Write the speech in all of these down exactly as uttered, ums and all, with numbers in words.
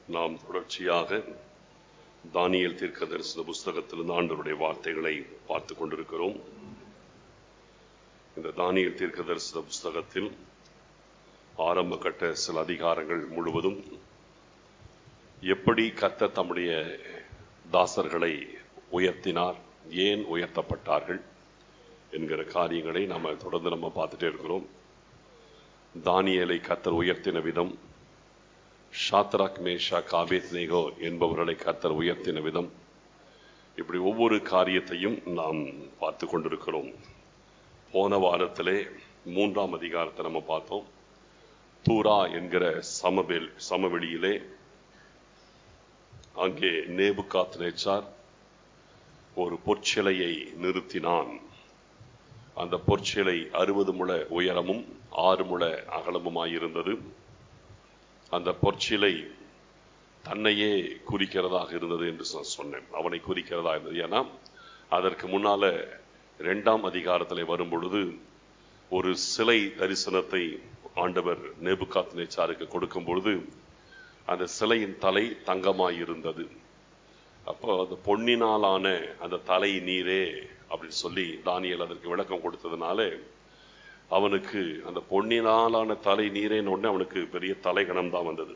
நாம் தொடர்ச்சியாக தானியேல் தீர்க்கதரிசன புஸ்தகத்திலிருந்து ஆண்டவருடைய வார்த்தைகளை பார்த்து கொண்டிருக்கிறோம். இந்த தானியேல் தீர்க்கதரிசன புஸ்தகத்தில் ஆரம்ப கட்ட சில அதிகாரங்கள் முழுவதும் எப்படி கர்த்தர் தம்முடைய தாசர்களை உயர்த்தினார், ஏன் உயர்த்தப்பட்டார்கள் என்கிற காரியங்களை நாம தொடர்ந்து நம்ம பார்த்துட்டே இருக்கிறோம். தானியேலை கர்த்தர் உயர்த்தின விதம், ஷாத்ராக் மேஷாக் ஆபேத்நேகோ என்பவர்களை கர்த்தர் உயர்த்தின விதம், இப்படி ஒவ்வொரு காரியத்தையும் நாம் பார்த்து கொண்டிருக்கிறோம். போன வாரத்திலே மூன்றாம் அதிகாரத்தை நம்ம பார்த்தோம். தூரா என்கிற சமவெளி சமவெளியிலே அங்கே நேபுகாத்நேச்சார் ஒரு பொற்சிலையை நிறுத்தினான். அந்த பொற்சிலை அறுபது முழ உயரமும் ஆறு முழ அகலமுமாயிருந்தது. அந்த பொற்சிலை தன்னையே குறிக்கிறதாக இருந்தது என்று சொன்னேன். அவனை குறிக்கிறதா இருந்தது. ஏன்னா அதற்கு முன்னால இரண்டாம் அதிகாரத்தில் வரும் பொழுது ஒரு சிலை தரிசனத்தை ஆண்டவர் நேபுகாத்நேச்சாருக்கு கொடுக்கும் பொழுது அந்த சிலையின் தலை தங்கமாயிருந்தது. அப்போ அந்த பொன்னினாலான அந்த தலை நீரே அப்படின்னு சொல்லி தானியேல் அதற்கு விளக்கம் கொடுத்ததுனால அவனுக்கு அந்த பொன்னினாலான தலை நீரேன்னு உடனே அவனுக்கு பெரிய தலைகணம் தான் வந்தது.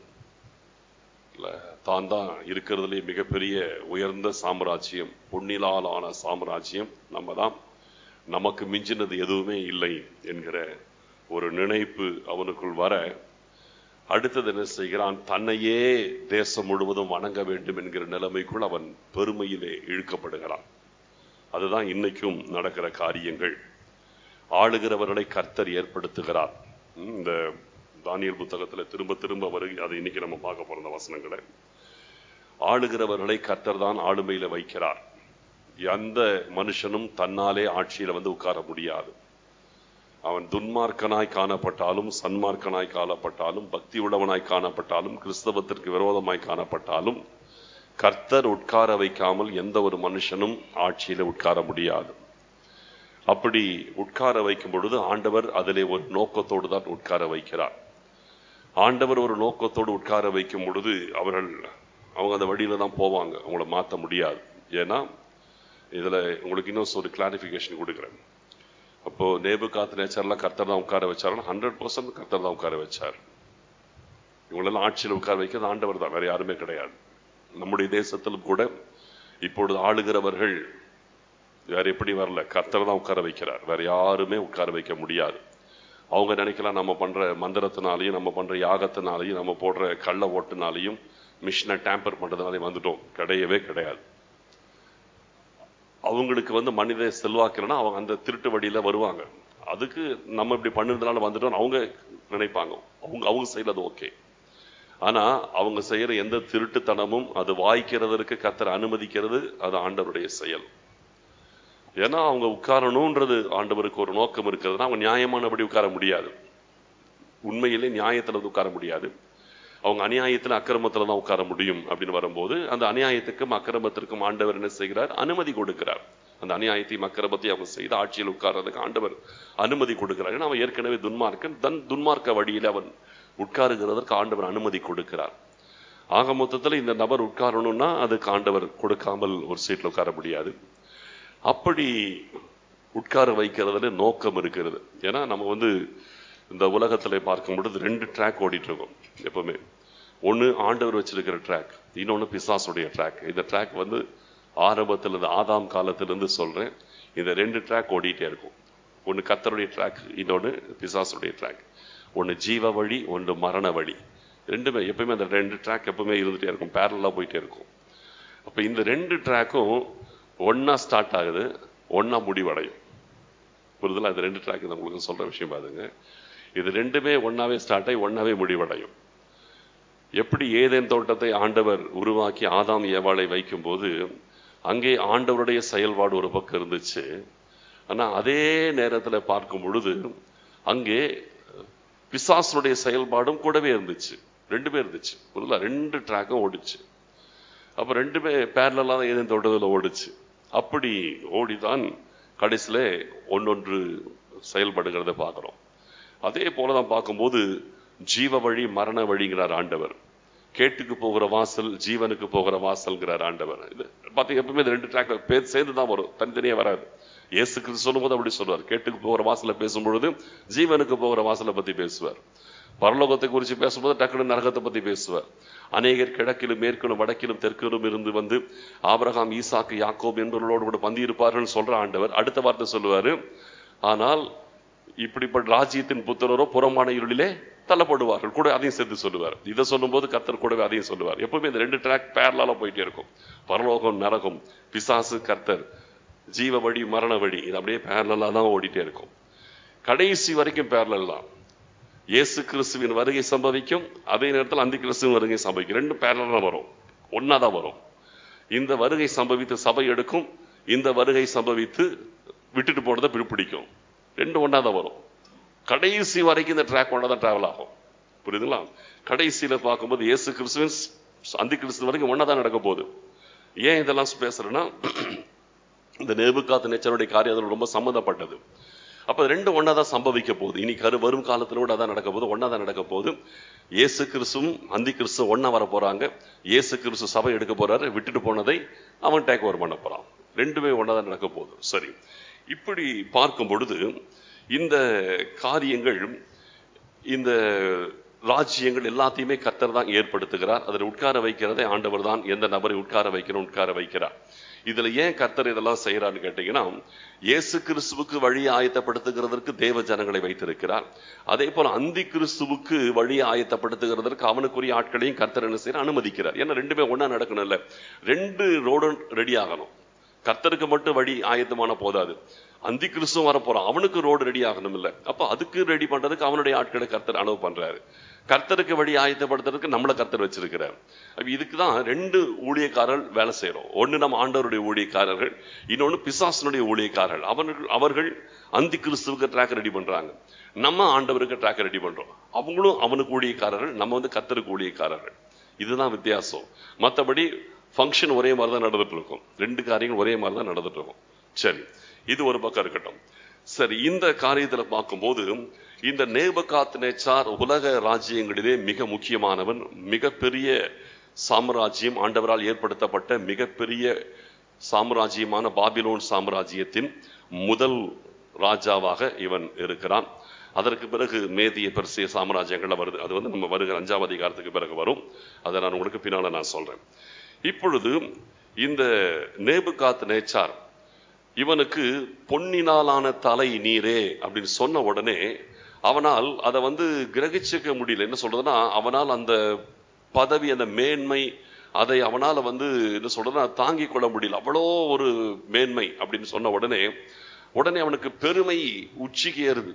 தான் தான் இருக்கிறதுலே மிகப்பெரிய உயர்ந்த சாம்ராஜ்யம், பொன்னிலாலான சாம்ராஜ்யம் நம்ம தான், நமக்கு மிஞ்சினது எதுவுமே இல்லை என்கிற ஒரு நினைப்பு அவனுக்குள் வர, அடுத்தது என்ன செய்கிறான், தன்னையே தேசம் முழுவதும் வணங்க வேண்டும் என்கிற நிலைமைக்குள் அவன் பெருமையிலே இழுக்கப்படுகிறான். அதுதான் இன்னைக்கும் நடக்கிற காரியங்கள். ஆளுகிறவர்களை கர்த்தர் ஏற்படுத்துகிறார். இந்த தானியேல் புத்தகத்தில் திரும்ப திரும்ப வருகை, அதை இன்னைக்கு நம்ம பார்க்க போற வசனங்களை. ஆளுகிறவர்களை கர்த்தர் தான் ஆளுமையில வைக்கிறார். எந்த மனுஷனும் தன்னாலே ஆட்சியில வந்து உட்கார முடியாது. அவன் துன்மார்க்கனாய் காணப்பட்டாலும், சன்மார்க்கனாய் காணப்பட்டாலும், பக்தி உள்ளவனாய் காணப்பட்டாலும், கிறிஸ்தவத்திற்கு விரோதமாய் காணப்பட்டாலும், கர்த்தர் உட்கார வைக்காமல் எந்த ஒரு மனுஷனும் ஆட்சியில உட்கார முடியாது. அப்படி உட்கார வைக்கும் பொழுது ஆண்டவர் அதிலே ஒரு நோக்கத்தோடு தான் உட்கார வைக்கிறார். ஆண்டவர் ஒரு நோக்கத்தோடு உட்கார வைக்கும் பொழுது அவர்கள் அவங்க அந்த வழியில தான் போவாங்க, அவங்கள மாற்ற முடியாது. ஏன்னா இதுல உங்களுக்கு இன்னும் ஒரு கிளாரிபிகேஷன் கொடுக்குறேன். அப்போ நேபுகாத்நேச்சார்லாம் கர்த்தர் தான் உட்கார வச்சாருன்னா ஹண்ட்ரட் பர்சன்ட் கர்த்தர் தான் உட்கார வச்சார். இவங்களெல்லாம் ஆட்சியில் உட்கார வைக்கிறது ஆண்டவர் தான், வேற யாருமே கிடையாது. நம்முடைய தேசத்திலும் கூட இப்பொழுது ஆளுகிறவர்கள் வேற எப்படி வரல, கர்த்தர் தான் உட்கார வைக்கிறார், வேற யாருமே உட்கார வைக்க முடியாது. அவங்க நினைக்கலாம் நம்ம பண்ற மந்திரத்தினாலையும், நம்ம பண்ற யாகத்தினாலையும், நம்ம போடுற கள்ள ஓட்டுனாலையும், மிஷினை டேம்பர் பண்றதுனாலையும் வந்துட்டோம். கிடையவே கிடையாது. அவங்களுக்கு வந்து மனித செல்வாக்குன்னா அவங்க அந்த திருட்டு வழியில வருவாங்க. அதுக்கு நம்ம இப்படி பண்ணதுனால வந்துட்டோம் அவங்க நினைப்பாங்க. அவங்க அவங்க செய்யறது ஓகே. ஆனா அவங்க செய்யற எந்த திருட்டுத்தனமும் அது வாய்க்கிறதற்கு கர்த்தர் அனுமதிக்கிறது, அது ஆண்டவருடைய செயல். ஏன்னா அவங்க உட்காரணும்ன்றது ஆண்டவருக்கு ஒரு நோக்கம் இருக்கிறதுனா அவங்க நியாயமானபடி உட்கார முடியாது. உண்மையிலே நியாயத்துல வந்து உட்கார முடியாது. அவங்க அநியாயத்துல அக்கிரமத்துல தான் உட்கார முடியும். அப்படின்னு வரும்போது அந்த அநியாயத்துக்கும் அக்கிரமத்திற்கும் ஆண்டவர் என்ன செய்கிறார், அனுமதி கொடுக்கிறார். அந்த அநியாயத்தையும் அக்கிரமத்தையும் அவங்க செய்து ஆட்சியில் உட்கார்றதுக்கு ஆண்டவர் அனுமதி கொடுக்கிறார். ஏன்னா அவன் ஏற்கனவே துன்மார்க்கன், தன் துன்மார்க்க வழியில அவன் உட்காருகிறதற்கு ஆண்டவர் அனுமதி கொடுக்கிறார். ஆக மொத்தத்துல இந்த நபர் உட்காரணும்னா அதுக்கு ஆண்டவர் கொடுக்காமல் ஒரு சீட்ல உட்கார முடியாது. அப்படி உட்கார வைக்கிறதுல நோக்கம் இருக்கிறது. ஏன்னா நம்ம வந்து இந்த உலகத்துல பார்க்கும் பொழுது ரெண்டு ட்ராக் ஓடிட்டு இருக்கோம் எப்பவுமே. ஒண்ணு ஆண்டவர் வச்சிருக்கிற ட்ராக், இன்னொன்னு பிசாசுடைய ட்ராக். இந்த ட்ராக் வந்து ஆரம்பத்துல இருந்து ஆதாம் காலத்திலிருந்து சொல்றேன், இந்த ரெண்டு ட்ராக் ஓடிட்டே இருக்கும். ஒன்னு கர்த்தருடைய ட்ராக், இன்னொன்னு பிசாசுடைய ட்ராக். ஒன்னு ஜீவ வழி, ஒன்று மரண வழி. ரெண்டுமே எப்பவுமே அந்த ரெண்டு ட்ராக் எப்பவுமே இருந்துட்டே இருக்கும், பேரலா போயிட்டே இருக்கும். அப்ப இந்த ரெண்டு ட்ராக்கும் ஒன்னா ஸ்டார்ட் ஆகுது, ஒன்னா முடிவடையும். புரிதலா? இந்த ரெண்டு ட்ராக் உங்களுக்கு சொல்ற விஷயம் பாருங்க. இது ரெண்டுமே ஒன்னாவே ஸ்டார்ட் ஆகி ஒன்னாவே முடிவடையும். எப்படி ஏதேன் தோட்டத்தை ஆண்டவர் உருவாக்கி ஆதாம் ஏவாளை வைக்கும் போது அங்கே ஆண்டவருடைய செயல்பாடு ஒரு பக்கம் இருந்துச்சு. ஆனா அதே நேரத்துல பார்க்கும் பொழுது அங்கே பிசாசுடைய செயல்பாடும் கூடவே இருந்துச்சு. ரெண்டுமே இருந்துச்சு. புரிதலா? ரெண்டு ட்ராக்கும் ஓடிச்சு. அப்ப ரெண்டுமே பேரலா தான் ஏதேன் தோட்டத்துல ஓடிச்சு. அப்படி ஓடிதான் கடைசியில ஒன்னொன்று செயல்படுகிறத பார்க்கிறோம். அதே போலதான் பார்க்கும்போது ஜீவ வழி மரண வழிங்கிறார் ஆண்டவர். கேட்டுக்கு போகிற வாசல், ஜீவனுக்கு போகிற வாசல்ங்கிறார் ஆண்டவர். இது பாத்தீங்க, எப்பவுமே இந்த ரெண்டு ட்ராக்ல பேர் சேர்ந்து தான் வரும், தனித்தனியா வராது. இயேசு கிறிஸ்து சொல்லும் போது அப்படி சொல்லுவார். கேட்டுக்கு போகிற வாசல பேசும்பொழுது ஜீவனுக்கு போகிற வாசலை பத்தி பேசுவார். பரலோகத்தை குறித்து பேசும்போது டக்குனு நரகத்தை பத்தி பேசுவார். அநேகர் கிழக்கிலும் மேற்கிலும் வடக்கிலும் தெற்கிலும் இருந்து வந்து ஆபிரகாம், ஈசாக்கு, யாக்கோப் என்பவர்களோடு கூட பந்தி இருப்பார்கள் சொல்ற ஆண்டவர் அடுத்த வார்த்தை சொல்லுவாரு, ஆனால் இப்படிப்பட்ட ராஜ்யத்தின் புத்திரரோ புறமான இருளிலே தள்ளப்படுவார்கள் கூட, அதையும் சேர்த்து சொல்லுவார். இதை சொல்லும் போது கர்த்தர் கூடவே அதையும் சொல்லுவார். எப்பவுமே இந்த ரெண்டு ட்ராக் பேரலால போயிட்டே இருக்கும். பரலோகம், நரகம், பிசாசு, கர்த்தர், ஜீவ வழி, மரண வழி, இது அப்படியே பேரலா தான் ஓடிட்டே இருக்கும். கடைசி வரைக்கும் பேரலல் தான். இயேசு கிறிஸ்துவின் வருகை சம்பவிக்கும், அதே நேரத்தில் அந்தி கிறிஸ்துவின் வருகை சம்பவிக்கும். ரெண்டும் பேரலா வரும், ஒன்னாதான் வரும். இந்த வருகை சம்பவித்து சபை எடுக்கும், இந்த வருகை சம்பவித்து விட்டுட்டு போனதை பிடிக்கும். ரெண்டு ஒன்னாதான் வரும். கடைசி வரைக்கும் இந்த ட்ராக் ஒன்னா தான் டிராவல் ஆகும். புரியுதுங்களா? கடைசியில பார்க்கும்போது இயேசு கிறிஸ்துவின் அந்தி கிறிஸ்து வரைக்கும் ஒன்னா தான் நடக்க போகுது. ஏன் இதெல்லாம் பேசுறேன்னா, இந்த நேபுகாத்நேச்சருடைய காரியம் அதோட ரொம்ப சம்பந்தப்பட்டது. அப்ப ரெண்டு ஒன்னா தான் சம்பவிக்க போகுது. இனி கரு வரும் காலத்துல கூட அதான் நடக்க போகுது, ஒன்னா தான் நடக்க போகுது. இயேசு கிறிஸ்துவும் அந்தி கிறிஸ்து ஒன்னா வர போறாங்க. இயேசு கிறிஸ்து சபை எடுக்க போறாரு, விட்டுட்டு போனதை அவன் டேக் ஓவர் பண்ண போறான். ரெண்டுமே ஒன்னா தான் நடக்க போகுது. சரி, இப்படி பார்க்கும் பொழுது இந்த காரியங்கள், இந்த ராஜ்யங்கள் எல்லாத்தையுமே கர்த்தர் தான் ஏற்படுத்துகிறார். அதில் உட்கார வைக்கிறதை ஆண்டவர் தான் எந்த நபரை உட்கார வைக்கணும் உட்கார வைக்கிறார். இதுல ஏன் கர்த்தர் இதெல்லாம் செய்யறான்னு கேட்டீங்கன்னா, இயேசு கிறிஸ்துவுக்கு வழியை ஆயத்தப்படுத்துகிறதற்கு தேவ ஜனங்களை வைத்திருக்கிறார். அதே போல அந்தி கிறிஸ்துவுக்கு வழியை ஆயத்தப்படுத்துகிறதற்கு அவனுக்குரிய ஆட்களையும் கர்த்தர் என்ன செய்யற அனுமதிக்கிறார். ஏன்னா ரெண்டுமே ஒன்னா நடக்கணும் இல்ல, ரெண்டு ரோடும் ரெடி ஆகணும். கர்த்தருக்கு மட்டும் வழி ஆயத்தமான போதாது, அந்தி கிறிஸ்துவும் வரப்போறான், அவனுக்கு ரோடு ரெடி ஆகணும் இல்ல. அப்ப அதுக்கு ரெடி பண்றதுக்கு அவனுடைய ஆட்களை கர்த்தர் அனுபவ பண்றாரு. கர்த்தருக்கு வழி ஆயத்தப்படுத்துறதுக்கு நம்மளை கர்த்தர் வச்சிருக்கிறார். இதுக்குதான் ரெண்டு ஊழியக்காரர்கள் வேலை செய்யறோம். ஒண்ணு நம்ம ஆண்டவருடைய ஊழியக்காரர்கள், இன்னொன்னு பிசாசனுடைய ஊழியக்காரர்கள். அவர்கள் அவர்கள் அந்தி கிறிஸ்துவுக்கு ட்ராக் ரெடி பண்றாங்க, நம்ம ஆண்டவருக்கு ட்ராக் ரெடி பண்றோம். அவங்களும் அவனுக்கு ஊழியக்காரர்கள், நம்ம வந்து கர்த்தருக்கு ஊழியக்காரர்கள். இதுதான் வித்தியாசம். மற்றபடி ஃபங்க்ஷன் ஒரே மாதிரி தான் நடந்துட்டு இருக்கும். ரெண்டு காரியங்கள் ஒரே மாதிரி தான் நடந்துட்டு இருக்கும். சரி, இது ஒரு பக்கம் இருக்கட்டும். சரி, இந்த காரியத்துல பார்க்கும்போது இந்த நேபுகாத்நேச்சார் உலக ராஜ்யங்களிலே மிக முக்கியமானவன். மிகப்பெரிய சாம்ராஜ்யம், ஆண்டவரால் ஏற்படுத்தப்பட்ட மிகப்பெரிய சாம்ராஜ்யமான பாபிலோன் சாம்ராஜ்யத்தின் முதல் ராஜாவாக இவன் இருக்கிறான். அதற்கு பிறகு மேதிய பெர்சிய சாம்ராஜ்யங்கள்ல வருது. அது வந்து நம்ம வருகிற அஞ்சாவது அதிகாரத்துக்கு பிறகு வரும். அதை நான் உங்களுக்கு பின்னால நான் சொல்றேன். இப்பொழுது இந்த நேபுகாத்நேச்சார் இவனுக்கு பொன்னினாலான தலை நீரே அப்படின்னு சொன்ன உடனே அவனால் அதை வந்து கிரகிச்சிக்க முடியல. என்ன சொல்றதுன்னா, அவனால் அந்த பதவி, அந்த மேன்மை, அதை அவனால வந்து என்ன சொல்றதுன்னா தாங்கிக் கொள்ள முடியல. அவ்வளோ ஒரு மேன்மை அப்படின்னு சொன்ன உடனே உடனே அவனுக்கு பெருமை உச்சிக்கு ஏறுது.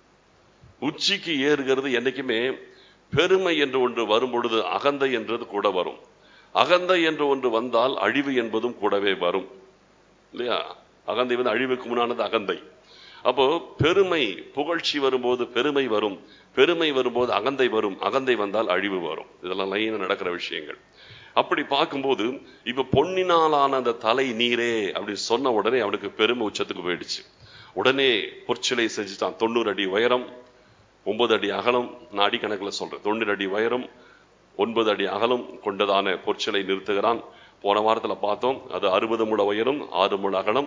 உச்சிக்கு ஏறுகிறது. என்னைக்குமே பெருமை என்று ஒன்று வரும் பொழுது அகந்தை என்றது கூட வரும். அகந்தை என்று ஒன்று வந்தால் அழிவு என்பதும் கூடவே வரும் இல்லையா? அகந்தை வந்து அழிவுக்கு முன்னானது அகந்தை. அப்போ பெருமை, புகழ்ச்சி வரும்போது பெருமை வரும், பெருமை வரும்போது அகந்தை வரும், அகந்தை வந்தால் அழிவு வரும். இதெல்லாம் லைனா நடக்கிற விஷயங்கள். அப்படி பார்க்கும்போது இப்ப பொன்னினாலான அந்த தலை நீரே அப்படின்னு சொன்ன உடனே அவனுக்கு பெருமை உச்சத்துக்கு போயிடுச்சு. உடனே பொற்சிலை செஞ்சுட்டான். தொண்ணூறு அடி உயரம், ஒன்பது அடி அகலம். நான் அடி கணக்கில் சொல்றேன். தொண்ணூறு அடி உயரம், ஒன்பது அடி அகலம் கொண்டதான பொற்சிலை நிறுத்துகிறான். போன வாரத்தில் பார்த்தோம், அது அறுபது முழ உயரம், ஆறு முழ அகலம்.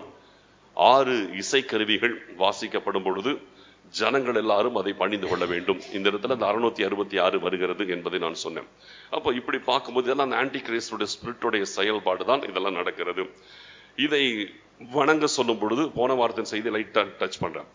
ஆறு இசைக்கருவிகள் வாசிக்கப்படும் பொழுது ஜனங்கள் எல்லாரும் அதை பணிந்து கொள்ள வேண்டும். இந்த இடத்துல இந்த அறுநூத்தி அறுபத்தி ஆறு வருகிறது என்பதை நான் சொன்னேன். அப்போ இப்படி பார்க்கும்போது இதெல்லாம் ஆன்டி கிரைஸ்டுடைய ஸ்பிரிட்டுடைய செயல்பாடு தான் இதெல்லாம் நடக்கிறது. இதை வணங்க சொல்லும் பொழுது போன வாரத்தின் செய்தி லைட்டா டச் பண்றேன்.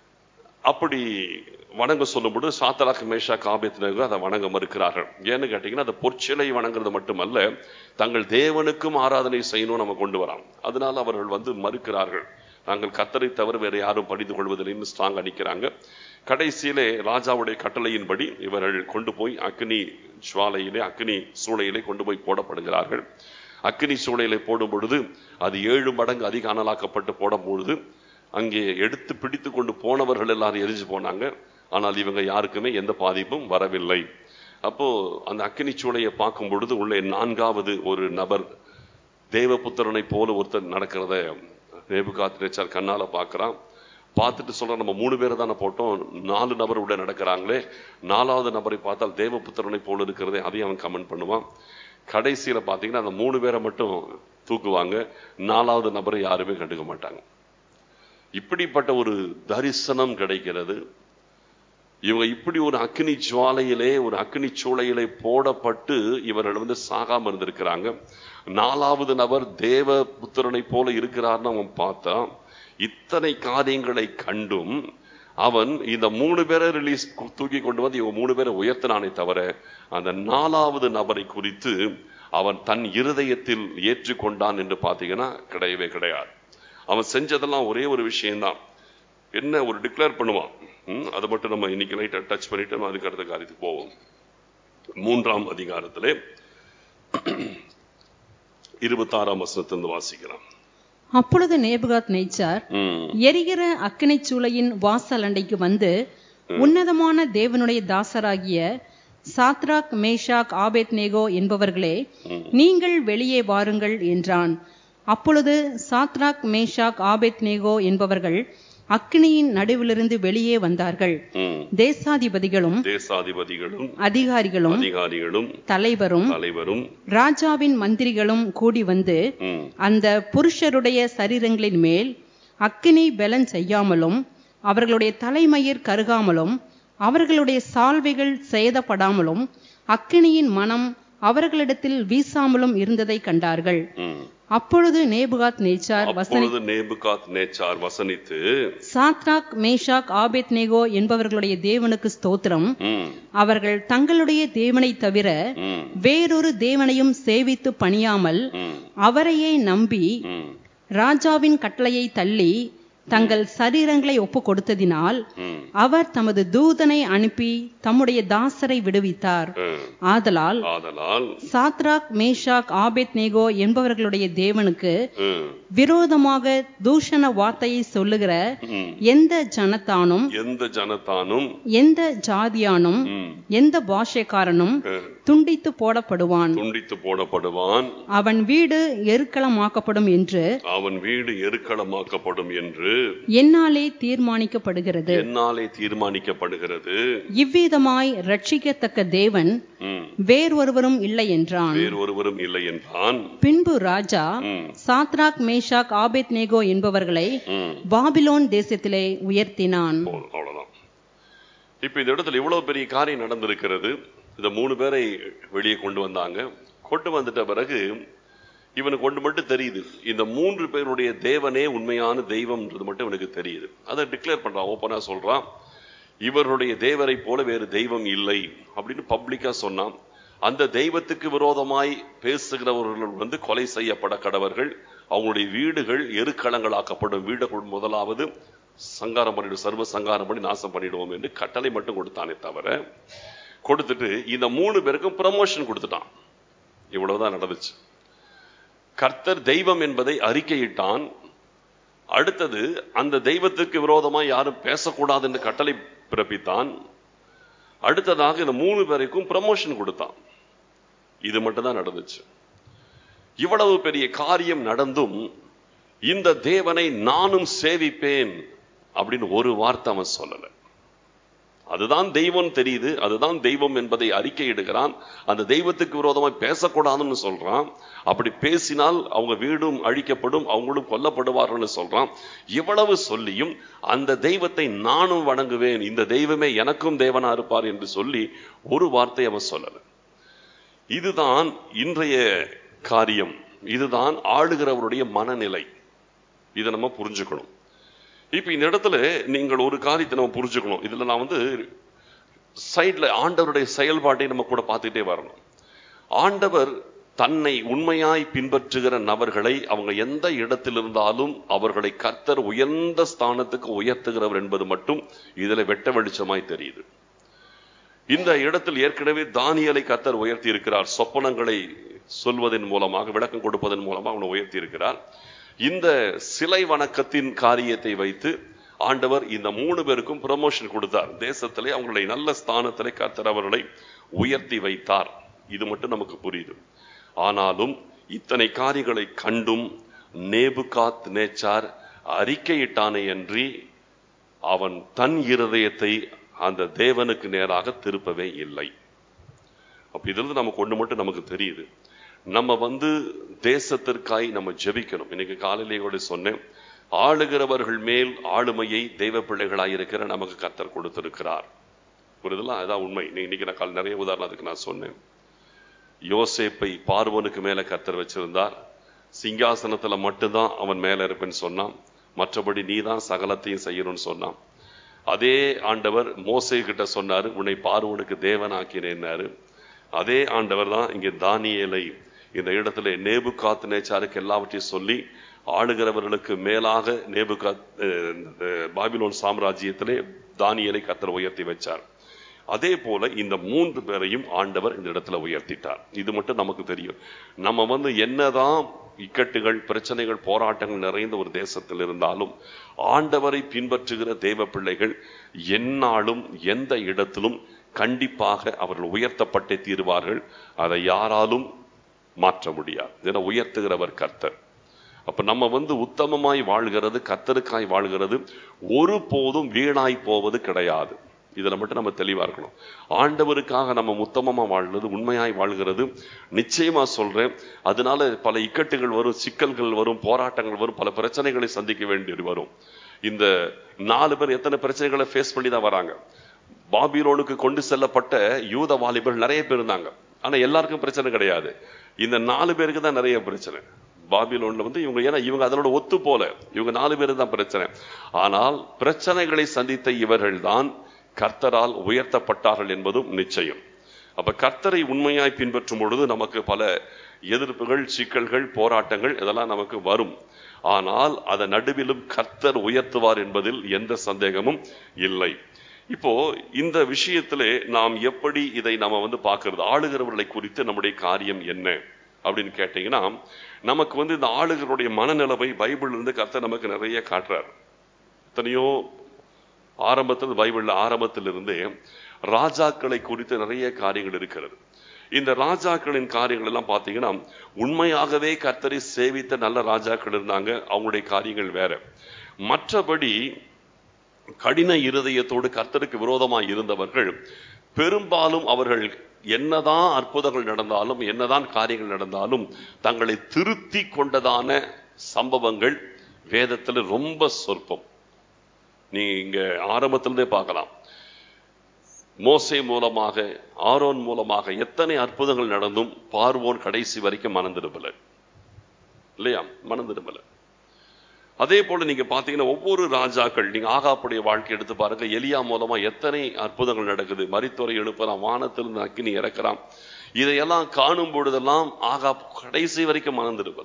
அப்படி வணங்க சொல்லும் பொழுது சாத்ராக், மேஷாக், ஆபேத்நேகோ அதை வணங்க மறுக்கிறார்கள். ஏன்னு கேட்டீங்கன்னா, அந்த பொற்சிலை வணங்குறது மட்டுமல்ல, தங்கள் தேவனுக்கும் ஆராதனை செய்யணும் நம்ம கொண்டு வரோம். அதனால அவர்கள் வந்து மறுக்கிறார்கள். நாங்கள் கர்த்தரை தவிர வேற யாரும் பணிந்து கொள்வதில்லைன்னு ஸ்ட்ராங் அடிக்கிறாங்க. கடைசியிலே ராஜாவுடைய கட்டளையின்படி இவர்கள் கொண்டு போய் அக்னி ஜுவாலையிலே, அக்னி சூளையிலே கொண்டு போய் போடப்படுகிறார்கள். அக்னி சூளையிலே போடும் பொழுது அது ஏழு மடங்கு அதிக அனலாக்கப்பட்டு போடும் பொழுது அங்கே எடுத்து பிடித்து கொண்டு போனவர்கள் எல்லாரும் எரிஞ்சு போனாங்க. ஆனால் இவங்க யாருக்குமே எந்த பாதிப்பும் வரவில்லை. அப்போ அந்த அக்னி சூளையை பார்க்கும் பொழுது உள்ளே நான்காவது ஒரு நபர் தேவபுத்திரனை போல ஒருத்தர் நடக்கிறத நேபுகாத்நேச்சார் கண்ணால பார்க்கிறான். பார்த்துட்டு சொல்ற, நம்ம மூணு பேரை தானே போட்டோம், நாலு நபர் உள்ள நடக்கிறாங்களே, நாலாவது நபரை பார்த்தால் தேவபுத்திரனை போல இருக்கிறதே, அதையும் அவன் கமெண்ட் பண்ணுவான். கடைசியில பாத்தீங்கன்னா அந்த மூணு பேரை மட்டும் தூக்குவாங்க, நாலாவது நபரை யாருமே கண்டுக்க மாட்டாங்க. இப்படிப்பட்ட ஒரு தரிசனம் கிடைக்கிறது. இவங்க இப்படி ஒரு அக்னி ஜுவாலையிலே, ஒரு அக்னி சூளையிலே போடப்பட்டு இவர்கள் வந்து சாகாம இருந்திருக்கிறாங்க. நாலாவது நபர் தேவ புத்திரனை போல இருக்கிறார்னு அவன் பார்த்தா, இத்தனை காரியங்களை கண்டும் அவன் இந்த மூணு பேரை ரிலீஸ் தூக்கி கொண்டு வந்து இவங்க மூணு பேரை உயர்த்தினானே தவிர, அந்த நாலாவது நபரை குறித்து அவன் தன் இருதயத்தில் ஏற்றுக்கொண்டான் என்று பார்த்தீங்கன்னா கிடையவே கிடையாது. அவன் செஞ்சதெல்லாம் ஒரே ஒரு விஷயம்தான், என்ன ஒரு டிக்ளேர் பண்ணுவான். அதை மட்டும் நம்ம இன்னைக்கு நைட் டச் பண்ணிட்டு நம்ம அதுக்கு அடுத்த காரியத்துக்கு போவோம். மூன்றாம் அதிகாரத்திலே இருபத்தி ஆறாம் வசனத்திலிருந்து வாசிக்கலாம். அப்பொழுது நேபுகாத் நேச்சார் எரிகிற அக்கினி சூளையின் வாசல் அண்டைக்கு வந்து, உன்னதமான தேவனுடைய தாசராகிய சாத்ராக் மேஷாக் ஆபேத்நேகோ என்பவர்களே, நீங்கள் வெளியே வாருங்கள் என்றான். அப்பொழுது சாத்ராக் மேஷாக் ஆபேத்நேகோ என்பவர்கள் அக்கினியின் நடுவிலிருந்து வெளியே வந்தார்கள். தேசாதிபதிகளும் தேசாதிபதிகளும் அதிகாரிகளும் அதிகாரிகளும் தலைவரும் தலைவரும் ராஜாவின் மந்திரிகளும் கூடி வந்து அந்த புருஷருடைய சரீரங்களின் மேல் அக்கினி பெலன் செய்யாமலும், அவர்களுடைய தலைமயிர் கருகாமலும், அவர்களுடைய சால்வைகள் சேதப்படாமலும், அக்கினியின் மனம் அவர்களிடத்தில் வீசாமலும் இருந்ததை கண்டார்கள். அப்பொழுது நேபுகாத் நேச்சார் நேபுகாத் வசனித்து, சாத்ராக் மேஷாக் ஆபேத்நேகோ என்பவர்களுடைய தேவனுக்கு ஸ்தோத்திரம், அவர்கள் தங்களுடைய தேவனை தவிர வேறொரு தேவனையும் சேவித்து பணியாமல் அவரையே நம்பி ராஜாவின் கட்டளையை தள்ளி தங்கள் சரீரங்களை ஒப்பு கொடுத்ததினால் அவர் தமது தூதனை அனுப்பி தம்முடைய தாசரை விடுவித்தார். ஆதலால் சாத்ராக் மேஷாக் ஆபேத்நேகோ என்பவர்களுடைய தேவனுக்கு விரோதமாக தூஷண வார்த்தையை சொல்லுகிற எந்த ஜனத்தானும் எந்த ஜனத்தானும் எந்த ஜாதியானும் எந்த பாஷைக்காரனும் துண்டித்து போடப்படுவான் துண்டித்து போடப்படுவான் அவன் வீடு எருக்களமாக்கப்படும் என்று அவன் வீடு எருக்களமாக்கப்படும் என்று என்னாலே தீர்மானிக்கப்படுகிறது என்னாலே தீர்மானிக்கப்படுகிறது இவ்விதமாய் ரட்சிக்கத்தக்க தேவன் வேறொருவரும் இல்லை என்றான் வேறொருவரும் இல்லை என்றான். பின்பு ராஜா சாத்ராக் மேஷாக் ஆபேத்நேகோ என்பவர்களை பாபிலோன் தேசத்திலே உயர்த்தினான். அவ்வளவுதான். இப்ப இந்த இடத்துல இவ்வளவு பெரிய காரியம் நடந்திருக்கிறது. இந்த மூணு பேரை வெளியே கொண்டு வந்தாங்க. கொண்டு வந்துட்ட பிறகு இவனுக்கு ஒன்று மட்டும் தெரியுது, இந்த மூன்று பேருடைய தேவனே உண்மையான தெய்வம்ன்றது மட்டும் இவனுக்கு தெரியுது. அதை டிக்ளேர் பண்றான், ஓப்பனா சொல்றான், இவருடைய தேவரை போல வேறு தெய்வம் இல்லை அப்படின்னு பப்ளிக்கா சொன்னான். அந்த தெய்வத்துக்கு விரோதமாய் பேசுகிறவர்கள் வந்து கொலை செய்யப்பட கடவர்கள், அவங்களுடைய வீடுகள் எருக்களங்களாக்கப்படும், வீடுகள் முதலாவது சங்காரம் பண்ணிடும், சர்வ சங்காரம் பண்ணி நாசம் பண்ணிடுவோம் என்று கட்டளை மட்டும் கொடுத்தானே தவிர, கொடுத்துட்டு இந்த மூணு பேருக்கும் ப்ரமோஷன் கொடுத்துட்டான். இவ்வளவுதான் நடந்துச்சு. கர்த்தர் தெய்வம் என்பதை அறிக்கையிட்டான். அடுத்தது அந்த தெய்வத்துக்கு விரோதமாக யாரும் பேசக்கூடாது என்று கட்டளை பிறப்பித்தான். அடுத்ததாக இந்த மூணு பேருக்கும் ப்ரமோஷன் கொடுத்தான். இது மட்டும் தான் நடந்துச்சு. இவ்வளவு பெரிய காரியம் நடந்தும் இந்த தேவனை நானும் சேவிப்பேன் அப்படின்னு ஒரு வார்த்தை அவன் சொல்லல. அதுதான் தெய்வம் தெரியுது, அதுதான் தெய்வம் என்பதை அறிக்கையிடுகிறான். அந்த தெய்வத்துக்கு விரோதமாக பேசக்கூடாதுன்னு சொல்றான். அப்படி பேசினால் அவங்க வீடும் அழிக்கப்படும், அவங்களும் கொல்லப்படுவார்கள் சொல்றான். இவ்வளவு சொல்லியும் அந்த தெய்வத்தை நானும் வணங்குவேன், இந்த தெய்வமே எனக்கும் தேவனா இருப்பார் என்று சொல்லி ஒரு வார்த்தை அவன் சொல்லல. இதுதான் இன்றைய காரியம், இதுதான் ஆளுகிறவருடைய மனநிலை. இதை நம்ம புரிஞ்சுக்கணும். இப்ப இந்த இடத்துல நீங்கள் ஒரு காரியத்தை நம்ம புரிஞ்சுக்கணும். இதுல நான் வந்து சைட்ல ஆண்டவருடைய செயல்பாட்டை நம்ம கூட பார்த்துட்டே வரணும். ஆண்டவர் தன்னை உண்மையாய் பின்பற்றுகிற நபர்களை அவங்க எந்த இடத்தில் இருந்தாலும் அவர்களை கர்த்தர் உயர்ந்த ஸ்தானத்துக்கு உயர்த்துகிறவர் என்பது மட்டும் இதுல வெட்ட வெளிச்சமாய் தெரியுது. இந்த இடத்தில் ஏற்கனவே தானியேலை கர்த்தர் உயர்த்தி இருக்கிறார். சொப்பனங்களை சொல்வதன் மூலமாக, விளக்கம் கொடுப்பதன் மூலமாக அவனை உயர்த்தி இருக்கிறார். இந்த சிலை வணக்கத்தின் காரியத்தை வைத்து ஆண்டவர் இந்த மூணு பேருக்கும் ப்ரமோஷன் கொடுத்தார். தேசத்திலே அவங்களுடைய நல்ல ஸ்தானத்திலே கர்த்தர் அவர்களை உயர்த்தி வைத்தார். இது மட்டும் நமக்கு புரியுது. ஆனாலும் இத்தனை காரியங்களை கண்டும் நேபுகாத் நேச்சார் அறிக்கையிட்டானே அன்றி அவன் தன் இருதயத்தை அந்த தேவனுக்கு நேராக திருப்பவே இல்லை. அப்ப இதிலிருந்து நமக்கு ஒண்ணு மட்டும் நமக்கு தெரியுது, நம்ம வந்து தேசத்திற்காய் நம்ம ஜெபிக்கணும். இன்னைக்கு காலையிலே கூட சொன்னேன், ஆளுகிறவர்கள் மேல் ஆளுமையை தெய்வ பிள்ளைகளாய் இருக்கிற நமக்கு கர்த்தர் கொடுத்திருக்கிறார். புரியுதுல? அதான் உண்மை. இன்னைக்கு நான் கால நிறைய உதாரணத்துக்கு நான் சொன்னேன். யோசேப்பை பார்வோனுக்கு மேல கர்த்தர் வச்சிருந்தார். சிங்காசனத்துல மட்டும்தான் அவன் மேல இருப்பேன்னு சொன்னான், மற்றபடி நீதான் சகலத்தையும் செய்யணும்னு சொன்னான். அதே ஆண்டவர் மோசே கிட்ட சொன்னாரு, உன்னை பார்வோனுக்கு தேவன் ஆக்கினேன்னாரு. அதே ஆண்டவர் தான் இங்கே தானியேலை இந்த இடத்துல நேபுகாத்நேச்சாருக்கு எல்லாவற்றையும் சொல்லி ஆளுகிறவர்களுக்கு மேலாக நேபுகாத் பாபிலோன் சாம்ராஜ்யத்திலே தானியேலை கர்த்தர் உயர்த்தி வச்சார். அதே போல இந்த மூன்று பேரையும் ஆண்டவர் இந்த இடத்துல உயர்த்திட்டார். இது மட்டும் நமக்கு தெரியும். நம்ம வந்து என்னதான் இக்கட்டுகள், பிரச்சனைகள், போராட்டங்கள் நிறைந்த ஒரு தேசத்தில் இருந்தாலும் ஆண்டவரை பின்பற்றுகிற தேவ பிள்ளைகள் எந்நாளும் எந்த இடத்திலும் கண்டிப்பாக அவர்கள் உயர்த்தப்பட்டே தீருவார்கள். அதை யாராலும் மாற்ற முடியாது. என உயர்த்துகிறவர் கர்த்தர். அப்ப நம்ம வந்து உத்தமமாய் வாழ்கிறது, கர்த்தருக்காய் வாழ்கிறது ஒரு போதும் வீணாய் போவது கிடையாது. இதுல மட்டும் நம்ம தெளிவா இருக்கணும். ஆண்டவருக்காக நம்ம உத்தமமா வாழ்கிறது, உண்மையாய் வாழ்கிறது, நிச்சயமா சொல்றேன், அதனால பல இக்கட்டுகள் வரும், சிக்கல்கள் வரும், போராட்டங்கள் வரும், பல பிரச்சனைகளை சந்திக்க வேண்டி வரும். இந்த நாலு பேர் எத்தனை பிரச்சனைகளை ஃபேஸ் பண்ணி தான் வராங்க. பாபிலோனுக்கு கொண்டு செல்லப்பட்ட யூத வாலிபர்கள் நிறைய பேர் இருந்தாங்க. ஆனா எல்லாருக்கும் பிரச்சனை கிடையாது. இந்த நாலு பேருக்கு தான் நிறைய பிரச்சனை. பாபிலோன்ல வந்து இவங்க, ஏன்னா இவங்க அதனோட ஒத்து போல, இவங்க நாலு பேரு தான் பிரச்சனை. ஆனால் பிரச்சனைகளை சந்தித்த இவர்கள் தான் கர்த்தரால் உயர்த்தப்பட்டார்கள் என்பதும் நிச்சயம். அப்ப கர்த்தரை உண்மையாய் பின்பற்றும் பொழுது நமக்கு பல எதிர்ப்புகள், சிக்கல்கள், போராட்டங்கள் இதெல்லாம் நமக்கு வரும். ஆனால் அதன் நடுவிலும் கர்த்தர் உயர்த்துவார் என்பதில் எந்த சந்தேகமும் இல்லை. இப்போ இந்த விஷயத்திலே நாம் எப்படி இதை நாம வந்து பார்க்கிறது, ஆளுகிறவர்களை குறித்து நம்முடைய காரியம் என்ன அப்படின்னு கேட்டீங்கன்னா, நமக்கு வந்து இந்த ஆளுகிறவருடைய மனநிலைமை பைபிள் இருந்து கர்த்தர் நமக்கு நிறைய காட்டுறார். எத்தனையோ ஆரம்பத்தில் பைபிள்ல ஆரம்பத்திலிருந்தே ராஜாக்களை குறித்து நிறைய காரியங்கள் இருக்கிறது. இந்த ராஜாக்களின் காரியங்கள் எல்லாம் பார்த்தீங்கன்னா, உண்மையாகவே கர்த்தரை சேவித்த நல்ல ராஜாக்கள் இருந்தாங்க, அவங்களுடைய காரியங்கள் வேற. மற்றபடி கடின இருதயத்தோடு கர்த்தருக்கு விரோதமாய் இருந்தவர்கள் பெரும்பாலும் அவர்கள் என்னதான் அற்புதங்கள் நடந்தாலும், என்னதான் காரியங்கள் நடந்தாலும், தங்களை திருத்தி கொண்டதான சம்பவங்கள் வேதத்தில் ரொம்ப சொற்பம். நீங்க ஆரம்பத்திலிருந்தே பார்க்கலாம். மோசே மூலமாக, ஆரோன் மூலமாக எத்தனை அற்புதங்கள் நடந்தும் பார்வோன் கடைசி வரைக்கும் மனந்திரும்பல, இல்லையா? மனந்திரும்பல. அதே போல நீங்க பாத்தீங்கன்னா, ஒவ்வொரு ராஜாக்கள், நீங்க ஆகாப்புடைய வாழ்க்கை எடுத்து பாருங்க. எலியா மூலமா எத்தனை அற்புதங்கள் நடக்குது. மரித்தோரை எழுப்பலாம், வானத்திலிருந்து அக்கினி இறக்கலாம். இதையெல்லாம் காணும் பொழுதெல்லாம் ஆகாப் கடைசி வரைக்கும் மனந்திரும்பல.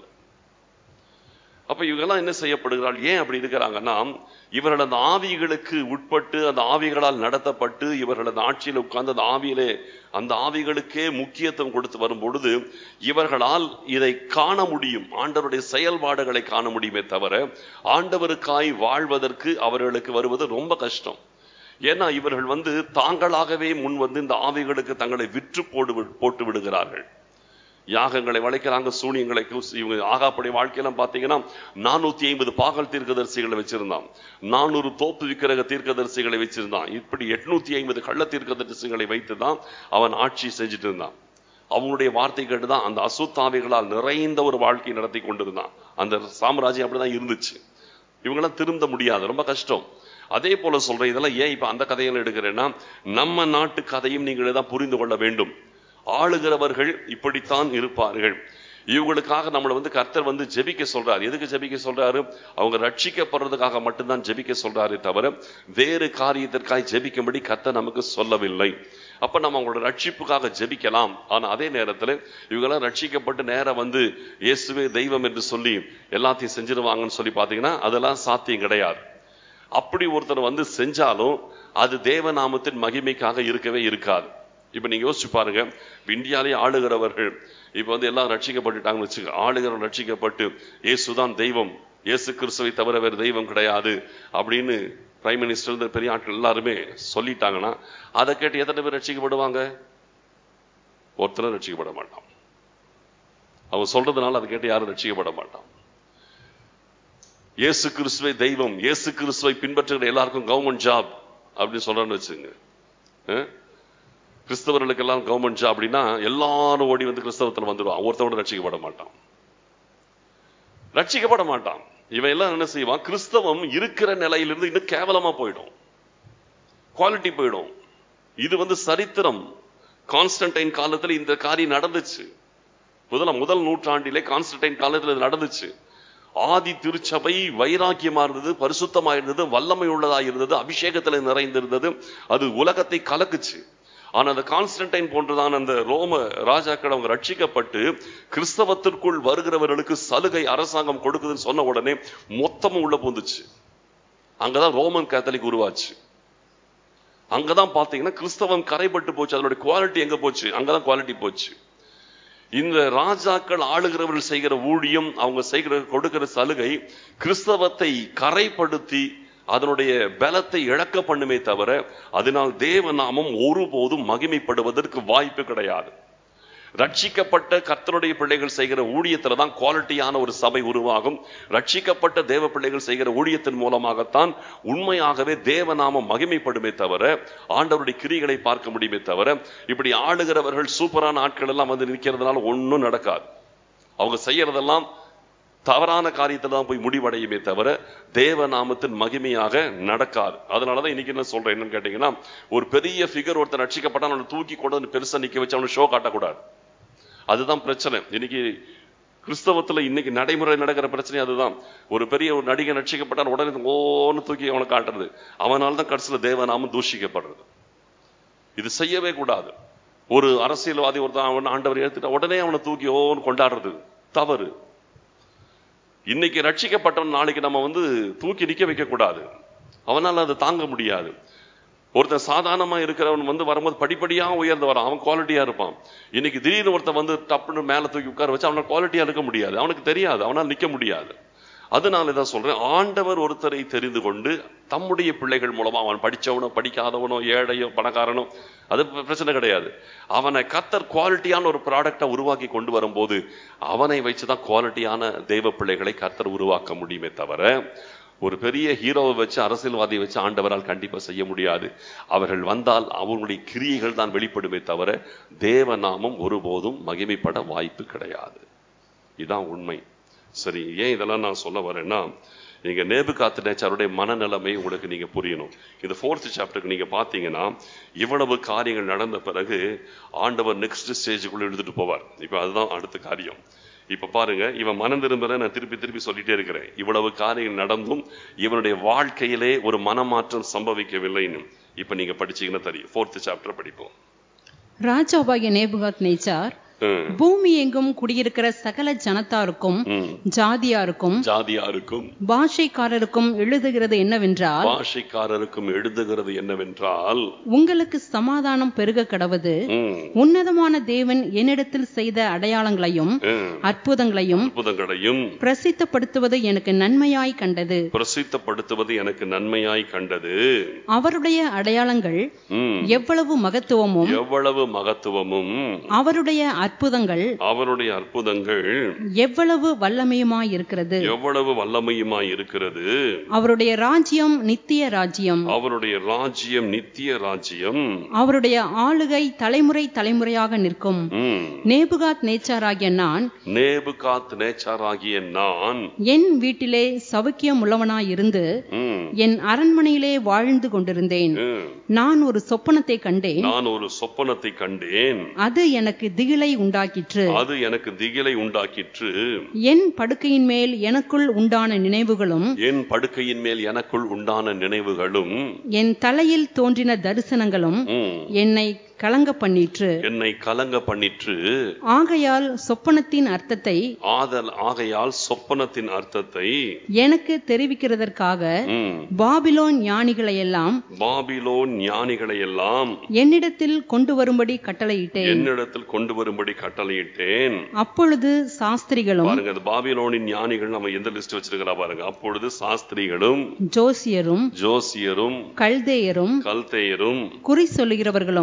அப்ப இவங்கெல்லாம் என்ன செய்யப்படுகிறாள்? ஏன் அப்படி இருக்கிறாங்கன்னா, இவர்கள் அந்த ஆவிகளுக்கு உட்பட்டு, அந்த ஆவிகளால் நடத்தப்பட்டு, இவர்கள் அந்த ஆட்சியில் உட்கார்ந்து அந்த ஆவியிலே அந்த ஆவிகளுக்கே முக்கியத்துவம் கொடுத்து வரும் பொழுது இவர்களால் இதை காண முடியும், ஆண்டவருடைய செயல்பாடுகளை காண முடியுமே தவிர ஆண்டவருக்காய் வாழ்வதற்கு அவர்களுக்கு வருவது ரொம்ப கஷ்டம். ஏன்னா இவர்கள் வந்து தாங்களாகவே முன் வந்து இந்த ஆவிகளுக்கு தங்களை விற்று போடு போட்டு விடுகிறார்கள். யாகங்களை வளைக்கிறாங்க, சூனியங்களை. இவங்க ஆகாப்புடைய வாழ்க்கையெல்லாம் பார்த்தீங்கன்னா, நானூத்தி ஐம்பது பாகல் தீர்க்கதரிசிகளை வச்சிருந்தான், நானூறு தோப்பு விக்கிரக தீர்க்கதரிசிகளை வச்சிருந்தான். இப்படி எட்நூத்தி ஐம்பது கள்ள தீர்க்கதரிசிகளை வைத்துதான் அவன் ஆட்சி செஞ்சுட்டு இருந்தான். அவங்களுடைய வார்த்தை கேட்டுதான் அந்த அசுத்தாவிகளால் நிறைந்த ஒரு வாழ்க்கை நடத்தி கொண்டிருந்தான். அந்த சாம்ராஜ்யம் அப்படிதான் இருந்துச்சு. இவங்கெல்லாம் திருந்த முடியாது, ரொம்ப கஷ்டம். அதே போல சொல்றேன், இதெல்லாம் ஏன் இப்ப அந்த கதைகளை எடுக்கிறேன்னா, நம்ம நாட்டு கதையும் நீங்கள் தான் புரிந்து கொள்ள வேண்டும். ஆளுகிறவர்கள் இப்படித்தான் இருப்பார்கள். இவங்களுக்காக நம்மளை வந்து கர்த்தர் வந்து ஜெபிக்க சொல்றாரு. எதுக்கு ஜெபிக்க சொல்றாரு? அவங்க ரட்சிக்கப்படுறதுக்காக மட்டும்தான் ஜெபிக்க சொல்றாரு தவிர வேறு காரியத்திற்காக ஜெபிக்கும்படி கர்த்தர் நமக்கு சொல்லவில்லை. அப்ப நம்ம அவங்களோட ரட்சிப்புக்காக ஜெபிக்கலாம். ஆனா அதே நேரத்தில் இவங்கெல்லாம் ரட்சிக்கப்பட்டு நேரம் வந்து இயேசுவே தெய்வம் என்று சொல்லி எல்லாத்தையும் செஞ்சிருவாங்கன்னு சொல்லி பாத்தீங்கன்னா அதெல்லாம் சாத்தியம் கிடையாது. அப்படி ஒருத்தர் வந்து செஞ்சாலும் அது தேவநாமத்தின் மகிமைக்காக இருக்கவே இருக்காது. இப்ப நீங்க யோசிச்சு பாருங்க, இந்தியாலே ஆளுகிறவர்கள் இப்ப வந்து எல்லாம் ரட்சிக்கப்பட்டுட்டாங்கன்னு வச்சுக்க, ஆளுகிறவர்கள் ரட்சிக்கப்பட்டு இயேசுதான் தெய்வம், இயேசு கிறிஸ்துவை தவிர வேறு தெய்வம் கிடையாது அப்படின்னு பிரைம் மினிஸ்டர் பெரிய ஆட்கள் எல்லாருமே சொல்லிட்டாங்கன்னா அதை கேட்டு எத்தனை பேர் ரட்சிக்கப்படுவாங்க? ஒருத்தரும் ரட்சிக்கப்பட மாட்டான். அவன் சொல்றதுனால அதை கேட்டு யாரும் ரட்சிக்கப்பட மாட்டான். இயேசு கிறிஸ்துவை தெய்வம், இயேசு கிறிஸ்துவை பின்பற்றுகிற எல்லாருக்கும் கவர்மெண்ட் ஜாப் அப்படின்னு சொல்றான்னு வச்சுங்க. கிறிஸ்தவர்களுக்கு எல்லாம் கவர்மெண்ட் ஜாப் அப்படின்னா எல்லாரும் ஓடி வந்து கிறிஸ்தவத்தில் வந்துடுவான். ஒருத்தவோட ரட்சிக்கப்பட மாட்டான், ரட்சிக்கப்பட மாட்டான். இவன் எல்லாம் என்ன செய்வான்? கிறிஸ்தவம் இருக்கிற நிலையிலிருந்து இன்னும் கேவலமா போயிடும், குவாலிட்டி போயிடும். இது வந்து சரித்திரம். கான்ஸ்டன்டைன் காலத்தில் இந்த காரியம் நடந்துச்சு. முதல்ல முதல் நூற்றாண்டிலே கான்ஸ்டன்டைன் காலத்தில் இது நடந்துச்சு. ஆதி திருச்சபை வைராக்கியமா இருந்தது, பரிசுத்தமா இருந்தது, வல்லமை உள்ளதா இருந்தது, அபிஷேகத்தில் நிறைந்திருந்தது. அது உலகத்தை கலக்குச்சு. ஆனா அந்த கான்ஸ்டன்டைன் போன்றதான அந்த ரோம ராஜாக்கள் அவங்க ரட்சிக்கப்பட்டு கிறிஸ்தவத்திற்குள் வருகிறவர்களுக்கு சலுகை அரசாங்கம் கொடுக்குதுன்னு சொன்ன உடனே மொத்தமும் உள்ள போந்துச்சு. அங்கதான் ரோமன் கேத்தலிக் உருவாச்சு. அங்கதான் பாத்தீங்கன்னா கிறிஸ்தவம் கரைப்பட்டு போச்சு. அதனுடைய குவாலிட்டி எங்க போச்சு? அங்கதான் குவாலிட்டி போச்சு. இந்த ராஜாக்கள் ஆளுகிறவர்கள் செய்கிற ஊழியம், அவங்க செய்கிற கொடுக்கிற சலுகை கிறிஸ்தவத்தை கரைப்படுத்தி அதனுடைய பலத்தை இழக்க பண்ணுமே தவிர அதனால் தேவ நாமம் ஒருபோதும் மகிமைப்படுவதற்கு வாய்ப்பு கிடையாது. ரட்சிக்கப்பட்ட கர்த்தருடைய பிள்ளைகள் செய்கிற ஊழியத்துல தான் குவாலிட்டியான ஒரு சபை உருவாகும். ரட்சிக்கப்பட்ட தேவ பிள்ளைகள் செய்கிற ஊழியத்தின் மூலமாகத்தான் உண்மையாகவே தேவநாமம் மகிமைப்படுமே தவிர ஆண்டவருடைய கிரிகளை பார்க்க முடியுமே தவிர இப்படி ஆளுகிறவர்கள் சூப்பரான ஆட்கள் எல்லாம் வந்து நிற்கிறதுனால ஒன்றும் நடக்காது. அவங்க செய்யறதெல்லாம் தவறான காரியத்தில் தான் போய் முடிவடையுமே தவிர தேவ நாமத்தின் மகிமையாக நடக்காது. அதனாலதான் இன்னைக்கு என்ன சொல்றேன் என்னன்னு கேட்டீங்கன்னா, ஒரு பெரிய ஃபிகர் ஒருத்தர் ரட்சிக்கப்பட்டான், அவனை தூக்கி கொண்டு வந்து பெருசா நிக்க வச்சு அவனை ஷோ காட்டக்கூடாது. அதுதான் பிரச்சனை. இன்னைக்கு கிறிஸ்தவத்துல இன்னைக்கு நடைமுறை நடக்கிற பிரச்சனை அதுதான். ஒரு பெரிய ஒரு நடிகை ரட்சிக்கப்பட்டான், உடனே ஓன்னு தூக்கி அவனை காட்டுறது. அவனால தான் கடைசியில் தேவநாமம் தூஷிக்கப்படுறது. இது செய்யவே கூடாது. ஒரு அரசியல்வாதி ஒருத்தன் ஆண்டவர் ஏத்துட்டா உடனே அவனை தூக்கி ஓன்னு கொண்டாடுறது தவறு. இன்னைக்கு ரட்சிக்கப்பட்டவன் நாளைக்கு நம்ம வந்து தூக்கி நிக்க வைக்க கூடாது. அவனால் அதை தாங்க முடியாது. ஒருத்தன் சாதாரணமா இருக்கிறவன் வந்து வரும்போது படிப்படியா உயர்ந்து வரான், அவன் குவாலிட்டியா இருப்பான். இன்னைக்கு திடீர்னு ஒருத்தன் வந்து டப்புன்னு மேல தூக்கி உட்கார வச்சு அவனால் குவாலிட்டியா இருக்க முடியாது, அவனுக்கு தெரியாது, அவனால் நிக்க முடியாது. அதனால தான் சொல்றேன், ஆண்டவர் ஒருத்தரை தெரிந்து கொண்டு தம்முடைய பிள்ளைகள் மூலமா, அவன் படிச்சவனோ படிக்காதவனோ ஏழையோ பணக்காரனோ அது பிரச்சனை கிடையாது, அவனை கர்த்தர் குவாலிட்டியான ஒரு ப்ராடக்டை உருவாக்கி கொண்டு வரும்போது அவனை வச்சுதான் குவாலிட்டியான தெய்வ பிள்ளைகளை கர்த்தர் உருவாக்க முடியுமே தவிர ஒரு பெரிய ஹீரோவை வச்சு அரசியல்வாதியை வச்சு ஆண்டவரால் கண்டிப்பா செய்ய முடியாது. அவர்கள் வந்தால் அவர்களுடைய கிரியைகள் தான் வெளிப்படுமே தவிர தேவ நாமம் ஒருபோதும் மகிமைப்பட வாய்ப்பு கிடையாது. இதுதான் உண்மை. சரி, ஏன் இதெல்லாம் நான் சொல்ல வரேன்னா, நீங்க நேபுகாத்நேச்சாருடைய மனநிலைமை உங்களுக்கு நீங்க புரியணும். இந்த ஃபோர்த் சாப்டருக்கு நீங்க பாத்தீங்கன்னா இவ்வளவு காரியங்கள் நடந்த பிறகு ஆண்டவர் நெக்ஸ்ட் ஸ்டேஜுக்குள்ள எடுத்துட்டு போவார். இப்ப அதுதான் அடுத்த காரியம். இப்ப பாருங்க, இவன் மனம் திரும்பல, நான் திருப்பி திருப்பி சொல்லிட்டே இருக்கிறேன். இவ்வளவு காரியங்கள் நடந்தும் இவனுடைய வாழ்க்கையிலே ஒரு மனமாற்றம் சம்பவிக்கவில்லைன்னு இப்ப நீங்க படிச்சீங்கன்னா தெரியும். ஃபோர்த் சாப்டர் படிப்போம். ராஜாவாகிய நேபுகாத்நேச்சார் பூமி எங்கும் குடியிருக்கிற சகல ஜனத்தாருக்கும் ஜாதியாருக்கும் ஜாதியாருக்கும் பாஷைக்காரருக்கும் எழுதுகிறது என்னவென்றால் பாஷைக்காரருக்கும் எழுதுகிறது என்னவென்றால் உங்களுக்கு சமாதானம் பெருக கடவது. உன்னதமான தேவன் என்னிடத்தில் செய்த அடையாளங்களையும் அற்புதங்களையும் அற்புதங்களையும் பிரசித்தப்படுத்துவது எனக்கு நன்மையாய் கண்டது பிரசித்தப்படுத்துவது எனக்கு நன்மையாய் கண்டது. அவருடைய அடையாளங்கள் எவ்வளவு மகத்துவமும் எவ்வளவு மகத்துவமும் அவருடைய அற்புதங்கள் அவருடைய அற்புதங்கள் எவ்வளவு வல்லமையுமாய் இருக்கிறது எவ்வளவு வல்லமையுமாய் இருக்கிறது. அவருடைய ராஜ்யம் நித்திய ராஜ்யம் அவருடைய ராஜ்யம் நித்திய ராஜ்யம் அவருடைய ஆளுகை தலைமுறை தலைமுறையாக நிற்கும். நேபுகாத்நேச்சாராகிய நான் நேபுகாத்நேச்சாராகிய நான் என் வீட்டிலே சவுக்கியம் உள்ளவனாய் இருந்து என் அரண்மனையிலே வாழ்ந்து கொண்டிருந்தேன். நான் ஒரு சொப்பனத்தை கண்டேன் நான் ஒரு சொப்பனத்தை கண்டேன் அது எனக்கு திகிலை உண்டாக்கிற்று அது எனக்கு திகிலை உண்டாக்கிற்று. என் படுக்கையின் மேல் எனக்குள் உண்டான நினைவுகளும் என் படுக்கையின் மேல் எனக்குள் உண்டான நினைவுகளும் என் தலையில் தோன்றின தரிசனங்களும் என்னை கலங்க பண்ணிற்று என்னை கலங்க பண்ணிற்று. ஆகையால் சொப்பனத்தின் அர்த்தத்தை ஆதல் ஆகையால் சொப்பனத்தின் அர்த்தத்தை எனக்கு தெரிவிக்கிறதற்காக பாபிலோன் ஞானிகளை எல்லாம் பாபிலோன் ஞானிகளை எல்லாம் என்னிடத்தில் கொண்டு வரும்படி கட்டளையிட்டேன் என்னிடத்தில் கொண்டு வரும்படி கட்டளையிட்டேன். அப்பொழுது சாஸ்திரிகளும் பாருங்க, அது பாபிலோனின் ஞானிகள் நம்ம எந்த லிஸ்ட் வச்சிருக்கிறா பாருங்க. அப்பொழுது சாஸ்திரிகளும் ஜோசியரும் ஜோசியரும் கல்தேயரும் கல்தேயரும் குறி சொல்லுகிறவர்களும் குறி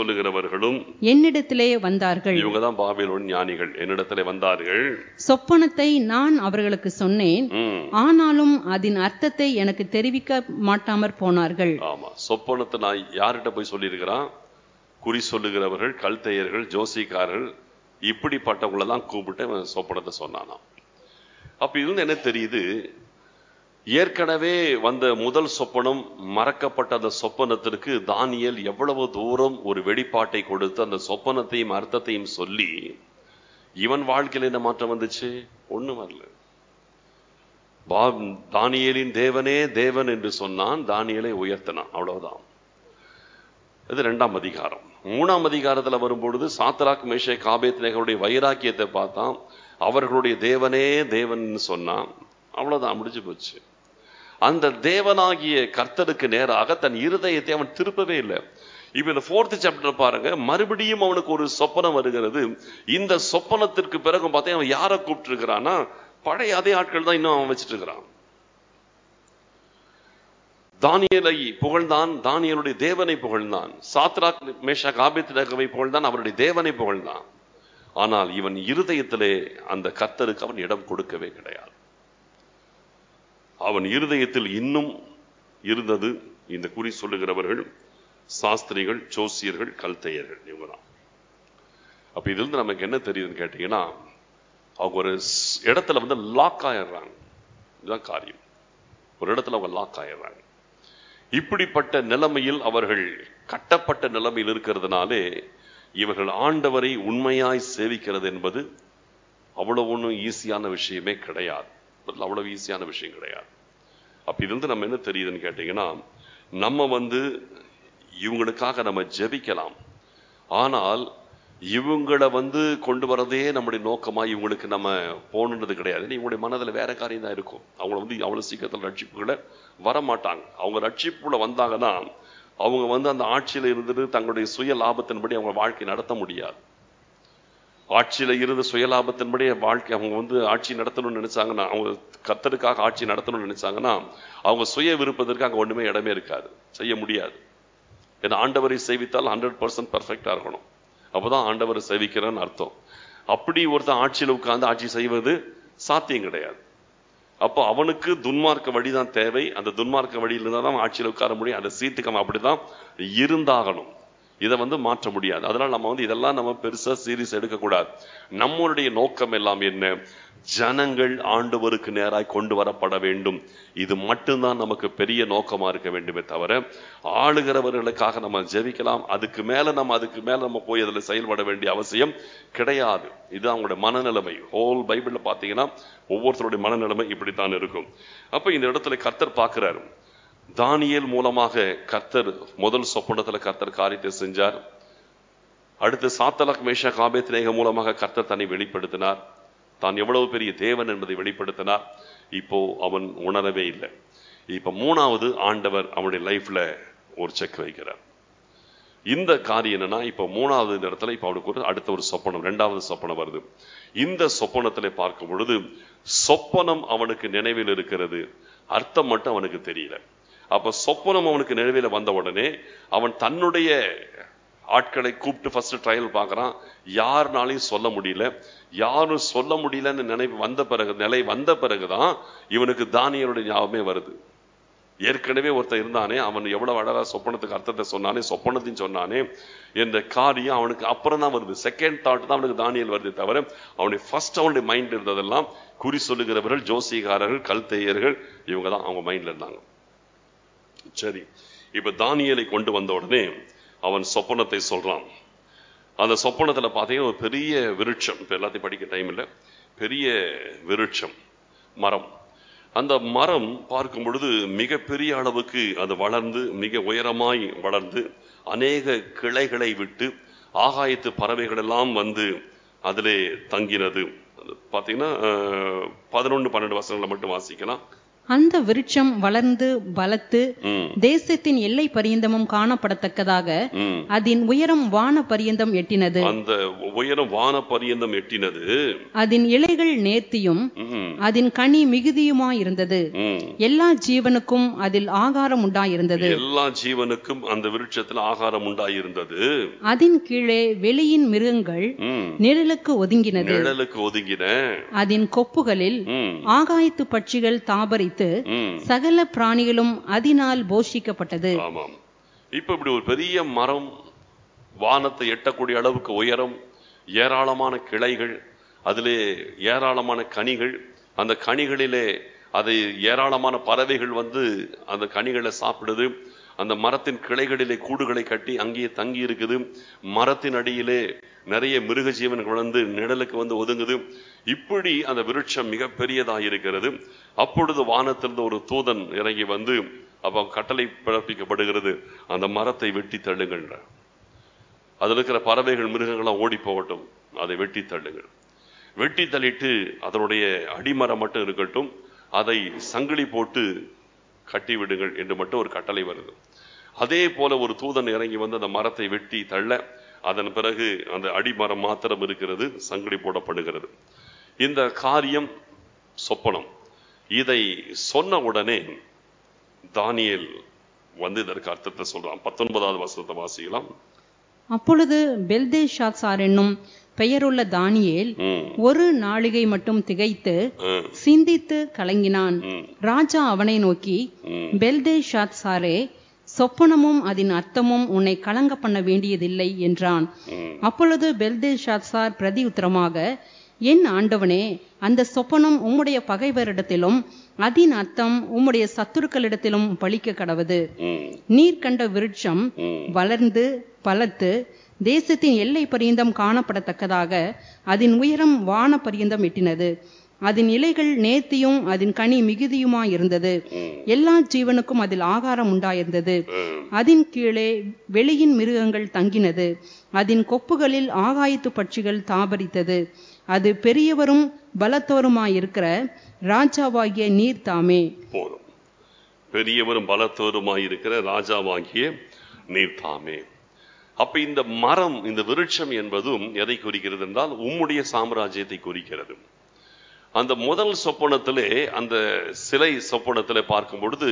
சொல்லுகிறவர்களும் என்னிடத்திலே வந்தார்கள். இவங்க தான் பாபிலோன் ஞானிகள். என்னிடத்திலே வந்தார்கள். சொப்பனத்தை நான் அவர்களுக்கு சொன்னேன், ஆனாலும் அதன் அர்த்தத்தை எனக்கு தெரிவிக்க மாட்டாமற் போனார்கள். ஆமா, சொப்பனத்தை நான் யார்கிட்ட போய் சொல்லியிருக்கிறான்? குறி சொல்லுகிறவர்கள், கல்தையர்கள், ஜோசிக்காரர்கள், இப்படிப்பட்டவங்களெல்லாம் கூப்பிட்டு சொப்பனத்தை சொன்னானாம். அப்ப இது என்ன தெரியுது? ஏற்கனவே வந்த முதல் சொப்பனம் மறக்கப்பட்ட அந்த சொப்பனத்திற்கு தானியேல் எவ்வளவு தூரம் ஒரு வெளிப்பாட்டை கொடுத்து அந்த சொப்பனத்தையும் அர்த்தத்தையும் சொல்லி இவன் வாழ்க்கையில் என்ன மாற்றம் வந்துச்சு? ஒண்ணும் வரல. தானியேலின் தேவனே தேவன் என்று சொன்னான், தானியேலை உயர்த்தினான், அவ்வளவுதான். இது இரண்டாம் அதிகாரம். மூணாம் அதிகாரத்துல வரும்பொழுது சாத்ராக் மேஷாக் ஆபேத்நேகோவுடைய வைராக்கியத்தை பார்த்தான். அவர்களுடைய தேவனே தேவன் சொன்னான், அவ்வளவுதான், முடிஞ்சு போச்சு. அந்த தேவனாகிய கர்த்தருக்கு நேராக தன் இருதயத்தை அவன் திருப்பவே இல்லை. இப்ப இந்த ஃபோர்த் சாப்டர் பாருங்க, மறுபடியும் அவனுக்கு ஒரு சொப்பனம் வருகிறது. இந்த சொப்பனத்திற்கு பிறகு பார்த்தா அவன் யாரை கூப்பிட்டு இருக்கிறான்னா, பழைய அதே ஆட்கள் தான் இன்னும் அவன் வச்சுட்டு இருக்கிறான். தானியேலை புகழ்ந்தான், தானியேலுடைய தேவனை புகழ்ந்தான். சாத்ராக் மேஷாக் ஆபேத்நேகோவை புகழ்ந்தான், அவருடைய தேவனை புகழ்ந்தான். ஆனால் இவன் இருதயத்திலே அந்த கர்த்தருக்கு அவன் இடம் கொடுக்கவே கிடையாது. அவன் இருதயத்தில் இன்னும் இருந்தது இந்த குறி சொல்லுகிறவர்கள், சாஸ்திரிகள், ஜோசியர்கள், கல்தையர்கள், இவங்கதான். அப்ப இதுல இருந்து நமக்கு என்ன தெரியுதுன்னு கேட்டீங்கன்னா, அவங்க ஒரு இடத்துல வந்து லாக் ஆயிடுறாங்க. இதுதான் காரியம். ஒரு இடத்துல அவங்க லாக் ஆயிடுறாங்க. இப்படிப்பட்ட நிலைமையில் அவர்கள் கட்டப்பட்ட நிலைமையில் இருக்கிறதுனாலே இவர்கள் ஆண்டவரை உண்மையாய் சேவிக்கிறது என்பது அவ்வளவு ஒன்றும் ஈஸியான விஷயமே கிடையாது. அவ்வளவு ஈஸியான விஷயம் கிடையாது. அப்ப இது வந்து நம்ம என்ன தெரியுதுன்னு கேட்டீங்கன்னா, நம்ம வந்து இவங்களுக்காக நம்ம ஜெபிக்கலாம். ஆனால் இவங்களை வந்து கொண்டு வரதே நம்முடைய நோக்கமா இவங்களுக்கு நம்ம போகணுன்றது கிடையாது. இவங்களுடைய மனதில் வேற காரியம் தான் இருக்கும். அவங்கள வந்து அவ்வளவு சீக்கிரத்தில் ரட்சிப்புகளை வர மாட்டாங்க. அவங்க ரட்சிப்புல வந்தாங்கன்னா அவங்க வந்து அந்த ஆட்சியில இருந்துட்டு தங்களுடைய சுய லாபத்தின்படி அவங்க வாழ்க்கை நடத்த முடியாது. ஆட்சியில இருந்து சுயலாபத்தின்படி வாழ்க்கை அவங்க வந்து ஆட்சி நடத்தணும்னு நினைச்சாங்கன்னா, அவங்க கர்த்தருக்காக ஆட்சி நடத்தணும்னு நினைச்சாங்கன்னா அவங்க சுய விருப்பதற்கு அங்க ஒண்ணுமே இடமே இருக்காது, செய்ய முடியாது. ஏன்னா ஆண்டவரை சேவித்தால் ஹண்ட்ரட் பர்சன்ட் பர்ஃபெக்டா இருக்கணும். அப்பதான் ஆண்டவரை சேவிக்கிறேன்னு அர்த்தம். அப்படி ஒருத்தன் ஆட்சியில உட்கார்ந்து ஆட்சி செய்வது சாத்தியம் கிடையாது. அப்போ அவனுக்கு துன்மார்க்க வழிதான் தேவை. அந்த துன்மார்க்க வழியில் இருந்தால் தான் ஆட்சியில் உட்கார முடியும். அந்த சீட்டுக்கு அவன் அப்படிதான் இருந்தாகணும். இதை வந்து மாற்ற முடியாது. அதனால நம்ம வந்து இதெல்லாம் நம்ம பெருசா சீரியஸ் எடுக்கக்கூடாது. நம்மளுடைய நோக்கம் எல்லாம் என்ன? ஜனங்கள் ஆண்டவருக்கு நேராய் கொண்டு வரப்பட வேண்டும். இது மட்டும்தான் நமக்கு பெரிய நோக்கமா இருக்க வேண்டுமே தவிர ஆளுகிறவர்களுக்காக நம்ம ஜெபிக்கலாம், அதுக்கு மேல நம்ம அதுக்கு மேல நம்ம போய் அதுல செயல்பட வேண்டிய அவசியம் கிடையாது. இது அவங்களுடைய மனநிலைமை. ஹோல் பைபிள்ல பாத்தீங்கன்னா ஒவ்வொருத்தருடைய மனநிலைமை இப்படித்தான் இருக்கும். அப்ப இந்த இடத்துல கர்த்தர் பார்க்கிறார். தானியேல் மூலமாக கர்த்தர் முதல் சொப்பனத்துல கர்த்தர் காரியத்தை செஞ்சார். அடுத்து சாத்ராக் மேஷாக் ஆபேத்நேகோ மூலமாக கர்த்தர் தன்னை வெளிப்படுத்தினார். தான் எவ்வளவு பெரிய தேவன் என்பதை வெளிப்படுத்தினார். இப்போ அவன் உணரவே இல்லை. இப்ப மூணாவது ஆண்டவர் அவனுடைய லைஃப்ல ஒரு செக் வைக்கிறார். இந்த காரியம் என்னன்னா, இப்ப மூணாவது இந்த இடத்துல இப்ப அவனுக்கு ஒரு அடுத்த ஒரு சொப்பனம், இரண்டாவது சொப்பனம் வருது. இந்த சொப்பனத்திலே பார்க்கும் பொழுது சொப்பனம் அவனுக்கு நினைவில் இருக்கிறது, அர்த்தம் மட்டும் அவனுக்கு தெரியல. அப்ப சொப்பனம் அவனுக்கு நினைவில் வந்த உடனே அவன் தன்னுடைய ஆட்களை கூப்பிட்டு ஃபர்ஸ்ட் ட்ரையல் பார்க்கறான். யாருனாலையும் சொல்ல முடியல. யாரும் சொல்ல முடியலன்னு நினைவு வந்த பிறகு நிலை வந்த பிறகுதான் இவனுக்கு தானியேலுடைய ஞாபகமே வருது. ஏற்கனவே ஒருத்தர் இருந்தானே, அவன் எவ்வளவு அழகா சொப்பனத்துக்கு அர்த்தத்தை சொன்னானே, சொப்பனத்தையும் சொன்னானே என்ற காரியம் அவனுக்கு அப்புறம் தான் வருது. செகண்ட் தாட் தான் அவனுக்கு தானியேல் வருது தவிர அவனுடைய ஃபர்ஸ்ட் அவனுடைய மைண்ட் இருந்ததெல்லாம் குறி சொல்லுகிறவர்கள், ஜோசிகாரர்கள், கல்தையர்கள், இவங்க தான் அவங்க மைண்ட்ல இருந்தாங்க. சரி, இப்ப தானியேலை கொண்டு வந்த உடனே அவன் சொப்பனத்தை சொல்றான். அந்த சொப்பனத்துல பார்த்தீங்கன்னா ஒரு பெரிய விருட்சம், இப்ப எல்லாத்தையும் படிக்க டைம் இல்லை, பெரிய விருட்சம் மரம். அந்த மரம் பார்க்கும் பொழுது மிகப்பெரிய அளவுக்கு அது வளர்ந்து மிக உயரமாய் வளர்ந்து அநேக கிளைகளை விட்டு ஆகாயத்து பறவைகள் எல்லாம் வந்து அதிலே தங்கினது. பார்த்தீங்கன்னா பதினொன்று பன்னெண்டு வசனங்களை மட்டும் வாசிக்கலாம். அந்த விருட்சம் வளர்ந்து பலத்து ம், தேசத்தின் எல்லை பரியந்தமும் காணப்படத்தக்கதாக ம். அதன் உயரம் வான பரியந்தம் எட்டினது. அந்த உயரம் வான பரியந்தம் எட்டினது. அதன் இலைகள் நேர்த்தியும் ம், அதன் கனி மிகுதியுமாயிருந்தது. ம். எல்லா ஜீவனுக்கும் அதில் ஆகாரம் உண்டாயிருந்தது. எல்லா ஜீவனுக்கும் அந்த விருட்சத்தில் ஆகாரம் உண்டாயிருந்தது. அதன் கீழே வெளியின் மிருகங்கள் ம். நிழலுக்கு ஒதுங்கினது. நிழலுக்கு ஒதுங்கின. அதன் கொப்புகளில் ம், ஆகாயத்து பட்சிகள் தாபரித்து ம். சகல பிராணிகளும் அதனால் போஷிக்கப்பட்டது. ஆமாம். இப்ப இப்படி ஒரு பெரிய மரம், வானத்தை எட்டக்கூடிய அளவுக்கு உயரம், ஏராளமான கிளைகள், அதிலே ஏராளமான கனிகள், அந்த கனிகளிலே அதை ஏராளமான பறவைகள் வந்து அந்த கனிகளை சாப்பிடுது. அந்த மரத்தின் கிளைகளிலே கூடுகளை கட்டி அங்கேயே தங்கி இருக்குது. மரத்தின் அடியிலே நிறைய மிருக ஜீவன்கள் வந்து நிழலுக்கு வந்து ஒதுங்குது. இப்படி அந்த விருட்சம் மிக பெரியதாக இருக்கிறது. அப்பொழுது வானத்திலிருந்து ஒரு தூதன் இறங்கி வந்து அப்ப கட்டளை பிறப்பிக்கப்படுகிறது, அந்த மரத்தை வெட்டி தள்ளுங்கள், அதில் இருக்கிற பறவைகள் மிருகங்கள்லாம் ஓடி போகட்டும், அதை வெட்டி தள்ளுங்கள். வெட்டி தள்ளிட்டு அதனுடைய அடிமரம் மட்டும் இருக்கட்டும், அதை சங்கிலி போட்டு கட்டி விடுங்கள் என்று மட்டும் ஒரு கட்டளை வருது. அதே போல ஒரு தூதன் இறங்கி வந்து அந்த மரத்தை வெட்டி தள்ள, அதன் பிறகு அந்த அடிமரம் மாத்திரம் இருக்கிறது, சங்கிலி போடப்படுகிறது. இந்த காரியம் சொப்பனம். இதை சொன்ன உடனே தானியேல் வந்து இதற்கு அர்த்தத்தை சொல்றான். பத்தொன்பதாவது வசனத்தை வாசிக்கலாம். அப்பொழுது பெல்தேஷாத்சார் என்னும் பெயருள்ள தானியேல் ம், ஒரு நாளிகை மட்டும் திகைத்து ம், சிந்தித்து கலங்கினான். ம், ராஜா அவனை நோக்கி, ம், பெல்தேஷாத்சாரே, சொப்பனமும் அதன் அர்த்தமும் உன்னை கலங்க பண்ண வேண்டியதில்லை என்றான். ம். அப்பொழுது பெல்தேஷாத்சார் பிரதி உத்தரமாக, என் ஆண்டவனே, அந்த சொப்பனம் உம்முடைய பகைவரிடத்திலும் அதன் அர்த்தம் உம்முடைய சத்துருக்களிடத்திலும் பலிக்க கடவது. ம், நீர் கண்ட விருட்சம் ம். வளர்ந்து பலத்து தேசத்தின் எல்லை பரியந்தம் காணப்படத்தக்கதாக அதன் உயரம் வான பரியந்தம் எட்டினது. அதன் இலைகள் நேர்த்தியும் அதன் கனி மிகுதியுமாயிருந்தது. எல்லா ஜீவனுக்கும் அதில் ஆகாரம் உண்டாயிருந்தது. அதன் கீழே வெளியின் மிருகங்கள் தங்கினது. அதன் கொப்புகளில் ஆகாயத்து பட்சிகள் தாபரித்தது. அது பெரியவரும் பலத்தோருமாயிருக்கிற ராஜாவாகிய நீர் தாமே. போதும். பெரியவரும் பலத்தோருமாயிருக்கிற ராஜாவாகிய நீர் தாமே. அப்ப இந்த மரம், இந்த விருட்சம் என்பதும் எதை குறிக்கிறது என்றால் உம்முடைய சாம்ராஜ்யத்தை குறிக்கிறது. அந்த முதல் சொப்பனத்திலே, அந்த சிலை சொப்பனத்திலே பார்க்கும் பொழுது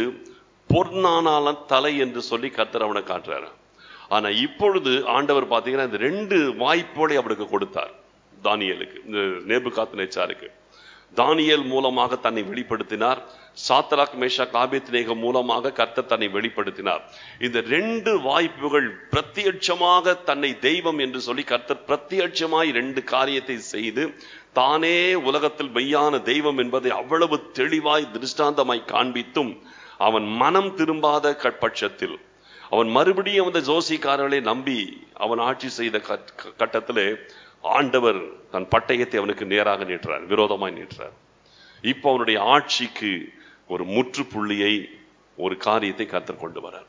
பொன்னானால தலை என்று சொல்லி கர்த்தர் அவனை காட்டுறாரு. ஆனா இப்பொழுது ஆண்டவர் பார்த்தீங்கன்னா இந்த ரெண்டு வாய்ப்போட அவனுக்கு கொடுத்தார் தானியேலுக்கு, இந்த நேபுகாத்நேச்சாருக்கு. தானியேல் மூலமாக தன்னை வெளிப்படுத்தினார். சாத்ராக் மேஷாக் ஆபேத்நேகோ மூலமாக கர்த்தர் தன்னை வெளிப்படுத்தினார். இந்த ரெண்டு வாய்ப்புகள் பிரத்யட்சமாக தன்னை தெய்வம் என்று சொல்லி கர்த்தர் பிரத்யட்சமாய் ரெண்டு காரியத்தை செய்து தானே உலகத்தில் மெய்யான தெய்வம் என்பதை அவ்வளவு தெளிவாய் திருஷ்டாந்தமாய் காண்பித்தும் அவன் மனம் திரும்பாத பட்சத்தில், அவன் மறுபடியும் அந்த ஜோசிக்காரர்களை நம்பி அவன் ஆட்சி செய்த கட்டத்திலே ஆண்டவர் தன் பட்டயத்தை அவனுக்கு நேராக நீட்டுறார், விரோதமாய் நீட்டுறார். இப்ப அவனுடைய ஆட்சிக்கு ஒரு முற்றுப்புள்ளியை, ஒரு காரியத்தை கர்த்தர் கொண்டு வரார்.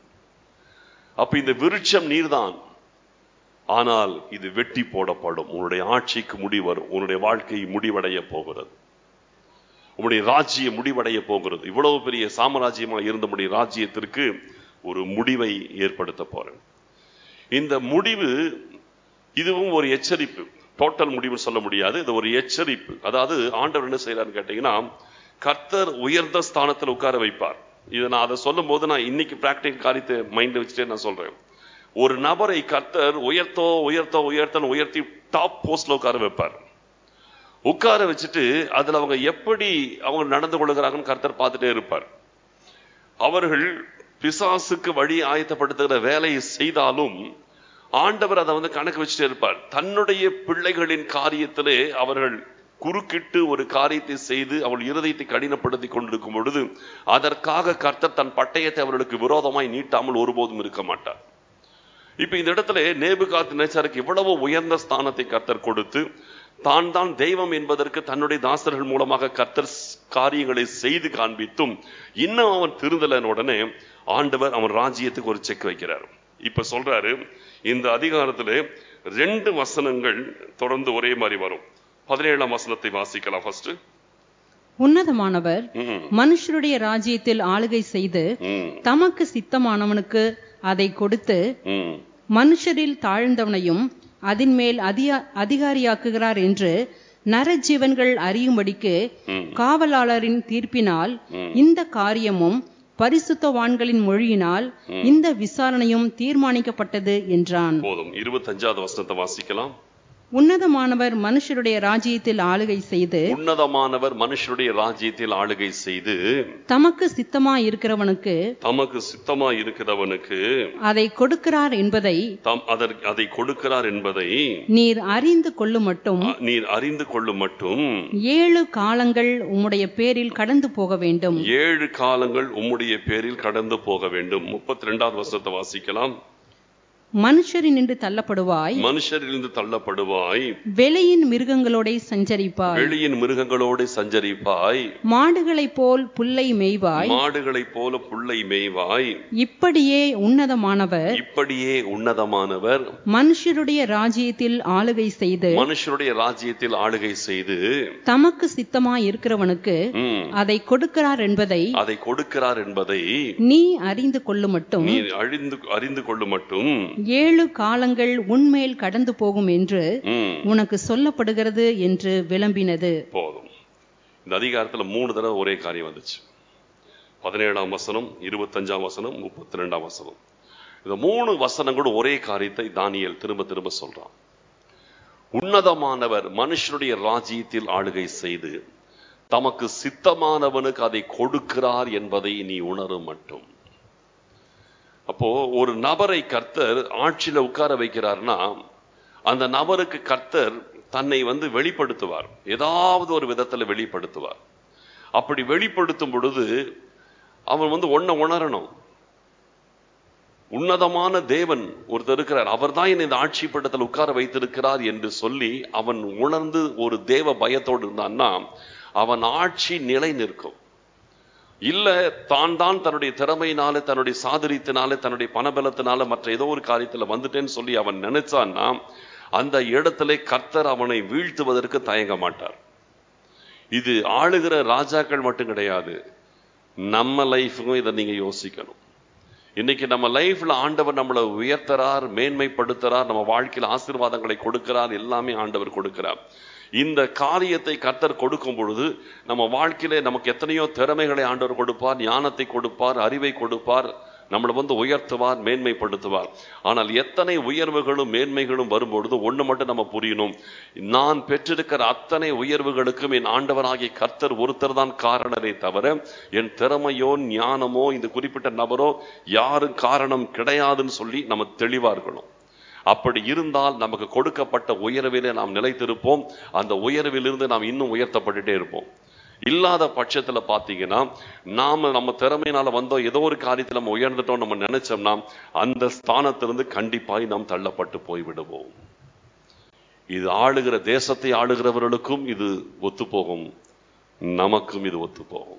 அப்ப இந்த விருட்சம் நீர்தான், ஆனால் இது வெட்டி போடப்படும். உன்னுடைய ஆட்சிக்கு முடிவு வரும். உன்னுடைய வாழ்க்கை முடிவடைய போகிறது. உன்னுடைய ராஜ்யம் முடிவடைய போகிறது. இவ்வளவு பெரிய சாம்ராஜ்யமா இருந்த உடைய ராஜ்யத்திற்கு ஒரு முடிவை ஏற்படுத்த போறேன். இந்த முடிவு, இதுவும் ஒரு எச்சரிப்பு. டோட்டல் முடிவு சொல்ல முடியாது, இது ஒரு எச்சரிப்பு. அதாவது ஆண்டவர் என்ன செய்யறாருன்னு கேட்டீங்கன்னா, கர்த்தர் உயர்ந்த ஸ்தானத்தில் உட்கார வைப்பார். இதை நான் அதை சொல்லும் போது நான் இன்னைக்கு பிராக்டிகல் காரியத்தை மைண்ட்ல வச்சுட்டே நான் சொல்றேன். ஒரு நபரை கர்த்தர் உயர்த்தோ உயர்த்தோ உயர்த்தன்னு உயர்த்தி டாப் போஸ்ட்ல உட்கார வைப்பார். உட்கார வச்சுட்டு அதுல அவங்க எப்படி அவங்க நடந்து கொள்ளுகிறாங்கன்னு கர்த்தர் பார்த்துட்டே இருப்பார். அவர்கள் பிசாசுக்கு வழி ஆயத்தப்படுத்துகிற வேலையை செய்தாலும் ஆண்டவர் அதை வந்து கணக்கு வச்சுட்டே இருப்பார். தன்னுடைய பிள்ளைகளின் காரியத்திலே அவர்கள் குறுக்கிட்டு ஒரு காரியத்தை செய்து அவள் இருதயத்தை கடினப்படுத்தி கொண்டிருக்கும் பொழுது அதற்காக கர்த்தர் தன் பட்டயத்தை அவர்களுக்கு விரோதமாய் நீட்டாமல் ஒருபோதும் இருக்க மாட்டார். இப்ப இந்த இடத்துல நேபுகாத்நேச்சாருக்கு இவ்வளவு உயர்ந்த ஸ்தானத்தை கர்த்தர் கொடுத்து தான் தான் தெய்வம் என்பதற்கு தன்னுடைய தாசர்கள் மூலமாக கர்த்தர் காரியங்களை செய்து காண்பித்தும் இன்னும் அவன் திருந்தலன் உடனே ஆண்டவர் அவன் ராஜ்யத்துக்கு ஒரு செக் வைக்கிறார். இப்ப சொல்றாரு, இந்த அதிகாரத்திலே ரெண்டு வசனங்கள் தொடர்ந்து ஒரே மாதிரி வரும். பதினேழாம் வசனத்தை வாசிக்கலாம். ஃபர்ஸ்ட் உன்னதமானவர் ம், மனுஷருடைய ராஜ்யத்தில் ஆளுகை செய்து ம், தமக்கு சித்தமானவனுக்கு அதை கொடுத்து ம். மனுஷரில் தாழ்ந்தவனையும் அதின் மேல் அதிகா அதிகாரியாக்குகிறார் என்று நரஜீவன்கள் அறியும்படிக்கு ம். காவலாளரின் தீர்ப்பினால் இந்த காரியமும் பரிசுத்தவான்களின் மொழியினால் இந்த விசாரணையும் தீர்மானிக்கப்பட்டது என்றான். போதும். இருபத்தஞ்சாவது வசனத்தை வாசிக்கலாம். உன்னதமானவர் மனுஷருடைய ராஜ்யத்தில் ஆளுகை செய்து உன்னதமானவர் மனுஷருடைய ராஜ்யத்தில் ஆளுகை செய்து தமக்கு சித்தமாய் இருக்கிறவனுக்கு தமக்கு சித்தமா இருக்கிறவனுக்கு அதை கொடுக்கிறார் என்பதை தாம் அதற்- அதை கொடுக்கிறார் என்பதை நீர் அறிந்து கொள்ளும் மட்டும் அ, நீர் அறிந்து கொள்ளும் மட்டும் ஏழு காலங்கள் உம்முடைய பேரில் கடந்து போக வேண்டும். ஏழு காலங்கள் உம்முடைய பேரில் கடந்து போக வேண்டும். முப்பத்தி ரெண்டாவது வசனத்தை வாசிக்கலாம். மனுஷரினின்று தள்ளப்படுவாய், மனுஷரிலிருந்து தள்ளப்படுவாய், வெளியின் மிருகங்களோட சஞ்சரிப்பாய், வெளியின் மிருகங்களோடு சஞ்சரிப்பாய், மாடுகளைப் போல் புல்லை மேய்வாய். மாடுகளைப் போல புல்லை மேய்வாய். இப்படியே உன்னதமானவர் இப்படியே உன்னதமானவர் மனுஷருடைய ராஜ்யத்தில் ஆளுகை செய்து மனுஷருடைய ராஜ்யத்தில் ஆளுகை செய்து தமக்கு சித்தமாய் இருக்கிறவனுக்கு ம், அதை கொடுக்கிறார் என்பதை அதை கொடுக்கிறார் என்பதை நீ அறிந்து கொள்ளும் மட்டும் நீ அழிந்து அறிந்து கொள்ளும் மட்டும் ஏழு காலங்கள் உன்மேல் கடந்து போகும் என்று ம், உனக்கு சொல்லப்படுகிறது என்று விளம்பினது. போதும். இந்த அதிகாரத்துல மூணு தடவை ஒரே காரியம் வந்துச்சு. பதினேழாம் வசனம், இருபத்தஞ்சாம் வசனம், முப்பத்தி ரெண்டாம் வசனம். இந்த மூணு வசனங்களும் ஒரே காரியத்தை தானியேல் திரும்ப திரும்ப சொல்றான். உன்னதமானவர் மனுஷனுடைய ராஜ்யத்தில் ஆளுகை செய்து தமக்கு சித்தமானவனுக்கு அதை கொடுக்கிறார் என்பதை நீ உணரும் மட்டும். அப்போ ஒரு நபரை கர்த்தர் ஆட்சியில உட்கார வைக்கிறார்னா அந்த நபருக்கு கர்த்தர் தன்னை வந்து வெளிப்படுத்துவார், ஏதாவது ஒரு விதத்துல வெளிப்படுத்துவார். அப்படி வெளிப்படுத்தும் பொழுது அவன் வந்து ஒன்ன உணரணும். உன்னதமான தேவன் ஒருத்தர் இருக்கிறார், அவர் தான் என்னை இந்த ஆட்சி பட்டத்தில் உட்கார வைத்திருக்கிறார் என்று சொல்லி அவன் உணர்ந்து ஒரு தேவ பயத்தோடு இருந்தான்னா அவன் ஆட்சி நிலை நிற்கும். இல்ல தான் தான் தன்னுடைய திறமையினால, தன்னுடைய சாதுரியத்தினால, தன்னுடைய பணபலத்தினால மற்ற ஏதோ ஒரு காரியத்துல வந்துட்டேன்னு சொல்லி அவன் நினைச்சான்னா அந்த இடத்துல கர்த்தர் அவனை வீழ்த்துவதற்கு தயங்க மாட்டார். இது ஆளுகிற ராஜாக்கள் மட்டும் கிடையாது, நம்ம லைஃபுக்கும் இதை நீங்க யோசிக்கணும். இன்னைக்கு நம்ம லைஃப்ல ஆண்டவர் நம்மளை உயர்த்தறார், மேன்மைப்படுத்துறார், நம்ம வாழ்க்கையில் ஆசீர்வாதங்களை கொடுக்கிறார், எல்லாமே ஆண்டவர் கொடுக்கிறார். இந்த காரியத்தை கர்த்தர் கொடுக்கும் பொழுது நம்ம வாழ்க்கையில நமக்கு எத்தனையோ திறமைகளை ஆண்டவர் கொடுப்பார், ஞானத்தை கொடுப்பார், அறிவை கொடுப்பார், நம்மளை வந்து உயர்த்துவார், மேன்மைப்படுத்துவார். ஆனால் எத்தனை உயர்வுகளும் மேன்மைகளும் வரும்பொழுது ஒண்ணு மட்டும் நம்ம புரியணும், நான் பெற்றிருக்கிற அத்தனை உயர்வுகளுக்கும் என் ஆண்டவராகிய கர்த்தர் ஒருத்தர் தான் காரணமே தவிர என் திறமையோ ஞானமோ இந்த குறிப்பிட்ட நபரோ யாரும் காரணம் கிடையாதுன்னு சொல்லி நம்ம தெளிவா இருக்கணும். அப்படி இருந்தால் நமக்கு கொடுக்கப்பட்ட உயர்விலே நாம் நிலைத்திருப்போம். அந்த உயர்விலிருந்து நாம் இன்னும் உயர்த்தப்பட்டுட்டே இருப்போம். இல்லாத பட்சத்துல பாத்தீங்கன்னா நாம நம்ம திறமையினால வந்தோம், ஏதோ ஒரு காரியத்தில் நம்ம உயர்ந்துட்டோம் நம்ம நினைச்சோம்னா அந்த ஸ்தானத்திலிருந்து கண்டிப்பாய் நாம் தள்ளப்பட்டு போய்விடுவோம். இது ஆளுகிற தேசத்தை ஆளுகிறவர்களுக்கும் இது ஒத்து போகும், நமக்கும் இது ஒத்து போகும்.